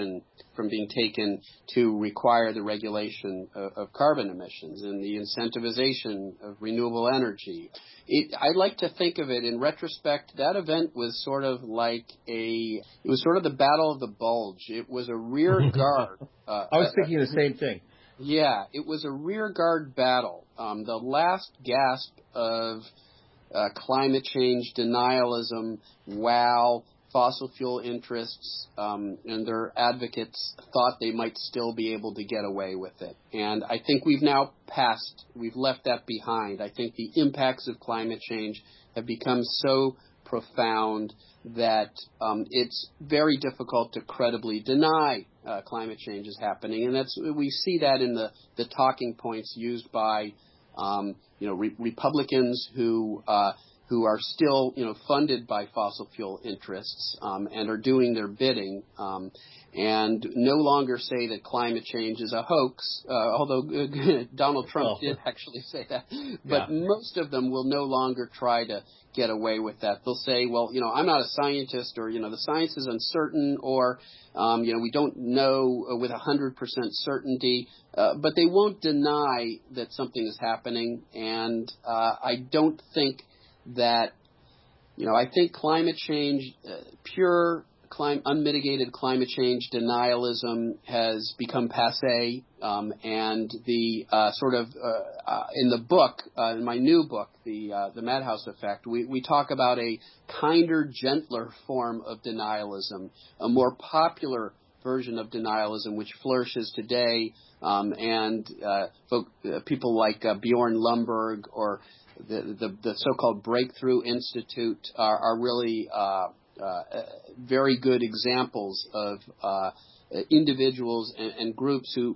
from being taken to require the regulation of, of carbon emissions and the incentivization of renewable energy. It, I like to think of it in retrospect. That event was sort of like a, it was sort of the Battle of the Bulge. It was a rear guard. Uh, I was thinking uh, the same thing. Yeah, it was a rear guard battle. Um, the last gasp of uh, climate change denialism, while fossil fuel interests um, and their advocates thought they might still be able to get away with it. And I think we've now passed, we've left that behind. I think the impacts of climate change have become so profound that um, it's very difficult to credibly deny uh, climate change is happening. And that's, we see that in the, the talking points used by um, you know, re- Republicans who uh, who are still, you know, funded by fossil fuel interests um, and are doing their bidding, um, and no longer say that climate change is a hoax, uh, although Donald Trump oh. did actually say that. But yeah. most of them will no longer try to get away with that. They'll say, well, you know, I'm not a scientist, or, you know, the science is uncertain, or, um, you know, we don't know with one hundred percent certainty. Uh, but they won't deny that something is happening, and uh, I don't think that, you know, I think climate change, uh, pure clim- unmitigated climate change denialism has become passé, um, and the uh, sort of, uh, uh, in the book, uh, in my new book, the uh, the Madhouse Effect, we, we talk about a kinder, gentler form of denialism, a more popular version of denialism which flourishes today, um, and uh, folk, uh, people like uh, Bjorn Lomborg or The, the, the so-called Breakthrough Institute are, are really uh, uh, very good examples of uh, individuals and, and groups who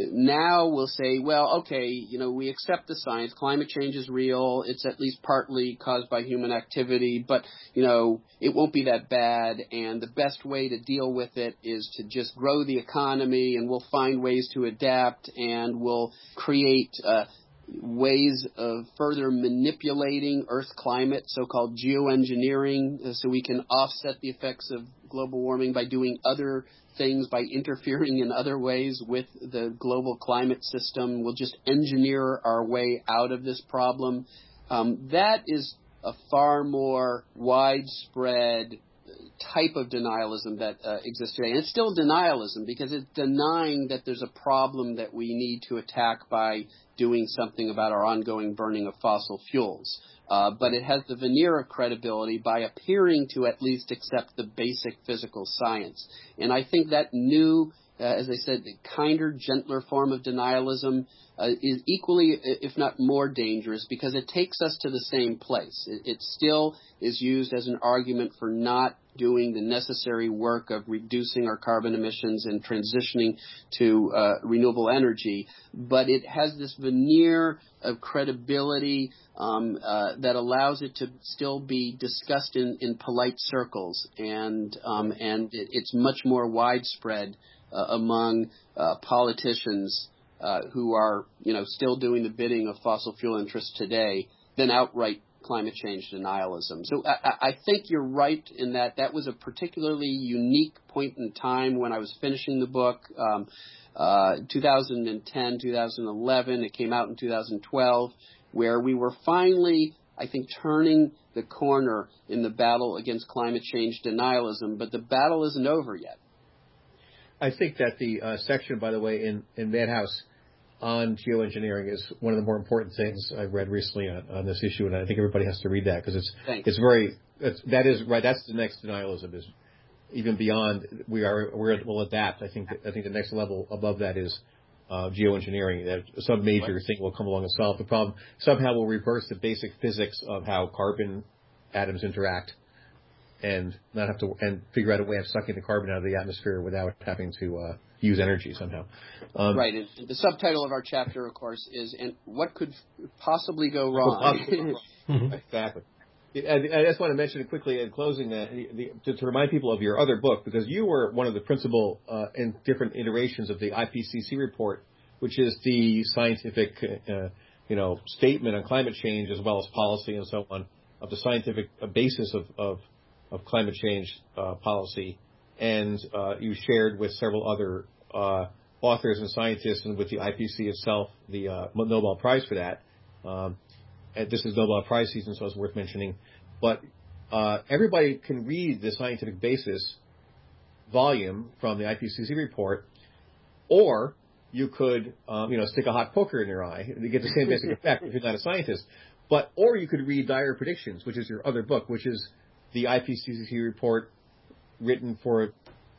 now will say, well, okay, you know, we accept the science. Climate change is real. It's at least partly caused by human activity, but, you know, it won't be that bad. And the best way to deal with it is to just grow the economy, and we'll find ways to adapt, and we'll create uh, ways of further manipulating Earth's climate, so-called geoengineering, uh, so we can offset the effects of global warming by doing other things, by interfering in other ways with the global climate system. We'll just engineer our way out of this problem. Um, that is a far more widespread type of denialism that uh, exists today. And it's still denialism because it's denying that there's a problem that we need to attack by doing something about our ongoing burning of fossil fuels. Uh, but it has the veneer of credibility by appearing to at least accept the basic physical science. And I think that new, uh, as I said, kinder, gentler form of denialism uh, is equally, if not more dangerous, because it takes us to the same place. It, it still is used as an argument for not doing the necessary work of reducing our carbon emissions and transitioning to uh, renewable energy, but it has this veneer of credibility um, uh, that allows it to still be discussed in, in polite circles, and um, and it, it's much more widespread uh, among uh, politicians uh, who are, you know, still doing the bidding of fossil fuel interests today than outright climate change denialism. So I, I think you're right in that that was a particularly unique point in time when I was finishing the book. Um, uh, two thousand ten, two thousand eleven, it came out in two thousand twelve, where we were finally, I think, turning the corner in the battle against climate change denialism, but the battle isn't over yet. I think that the uh, section, by the way, in, in Madhouse on geoengineering is one of the more important things I've read recently on, on this issue, and I think everybody has to read that because it's Thanks. it's very it's, that is right. That's the next denialism, is even beyond we are we're, we'll adapt. I think I think the next level above that is uh, geoengineering. That some major right. thing will come along and solve the problem. Somehow we'll reverse the basic physics of how carbon atoms interact, and not have to and figure out a way of sucking the carbon out of the atmosphere without having to uh, use energy somehow. Um, right. And the subtitle of our chapter, of course, is "And what could possibly go wrong?" Exactly. I, I just want to mention it quickly in closing that the, the, to, to remind people of your other book, because you were one of the principal uh, in different iterations of the I P C C report, which is the scientific, uh, you know, statement on climate change as well as policy and so on, of the scientific basis of, of of climate change uh, policy and uh, you shared with several other uh, authors and scientists, and with the I P C itself, the uh, Nobel Prize for that. Um, and this is Nobel Prize season, so it's worth mentioning. But uh, everybody can read the scientific basis volume from the I P C C report, or you could, um, you know, stick a hot poker in your eye to get the same basic effect if you're not a scientist. But, or you could read Dire Predictions, which is your other book, which is the I P C C report written for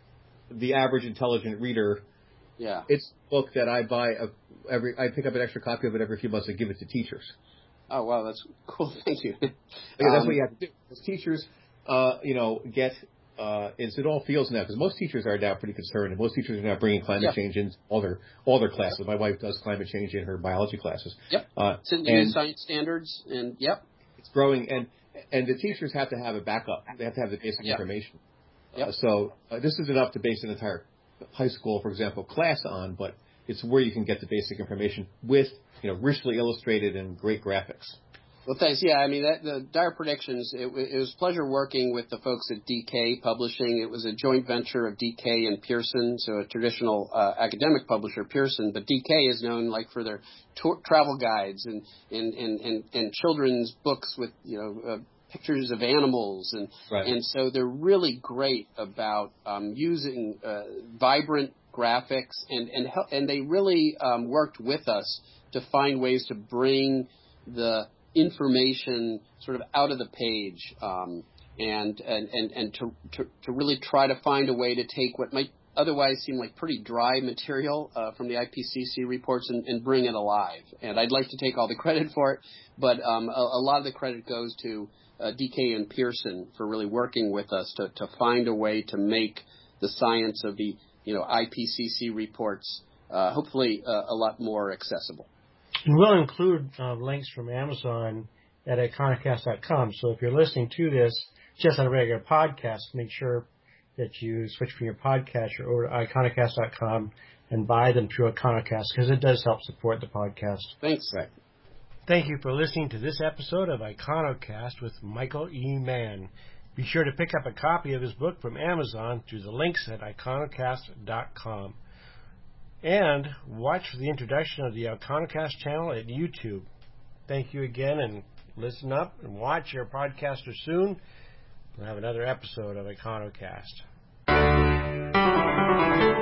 the average intelligent reader. Yeah. It's a book that I buy a, every, I pick up an extra copy of it every few months and give it to teachers. Oh, wow, that's cool. Thank you. Because that's um, what you have to do. As teachers, uh, you know, get, uh, it's in all fields now, because most teachers are now pretty concerned, and most teachers are now bringing climate yeah. change in all their, all their classes. My wife does climate change in her biology classes. Yep. Uh, it's in the new science standards, and yep. It's growing, and, and the teachers have to have a backup. They have to have the basic yep. information. Yep. Uh, so uh, this is enough to base an entire high school, for example, class on, but it's where you can get the basic information with, you know, richly illustrated and great graphics. Well, thanks. Yeah, I mean, that, the Dire Predictions, it, it was a pleasure working with the folks at D K Publishing. It was a joint venture of D K and Pearson, so a traditional uh, academic publisher, Pearson. But D K is known like for their tour, travel guides and, and, and, and, and children's books with, you know, uh, pictures of animals. And, right. and so they're really great about um, using uh, vibrant graphics, and, and, and they really um, worked with us to find ways to bring the information sort of out of the page, um, and and and, and to, to to really try to find a way to take what might otherwise seem like pretty dry material uh, from the I P C C reports and, and bring it alive. And I'd like to take all the credit for it, but um, a, a lot of the credit goes to uh, D K and Pearson for really working with us to, to find a way to make the science of the you know I P C C reports uh, hopefully uh, a lot more accessible. And we'll include uh, links from Amazon at iconocast dot com. So if you're listening to this just on a regular podcast, make sure that you switch from your podcatcher over to iconocast dot com and buy them through Iconocast, because it does help support the podcast. Thanks. Right. Thank you for listening to this episode of Iconocast with Michael E. Mann. Be sure to pick up a copy of his book from Amazon through the links at iconocast dot com. And watch for the introduction of the Iconocast channel at YouTube. Thank you again, and listen up and watch your podcaster soon. We'll have another episode of Iconocast.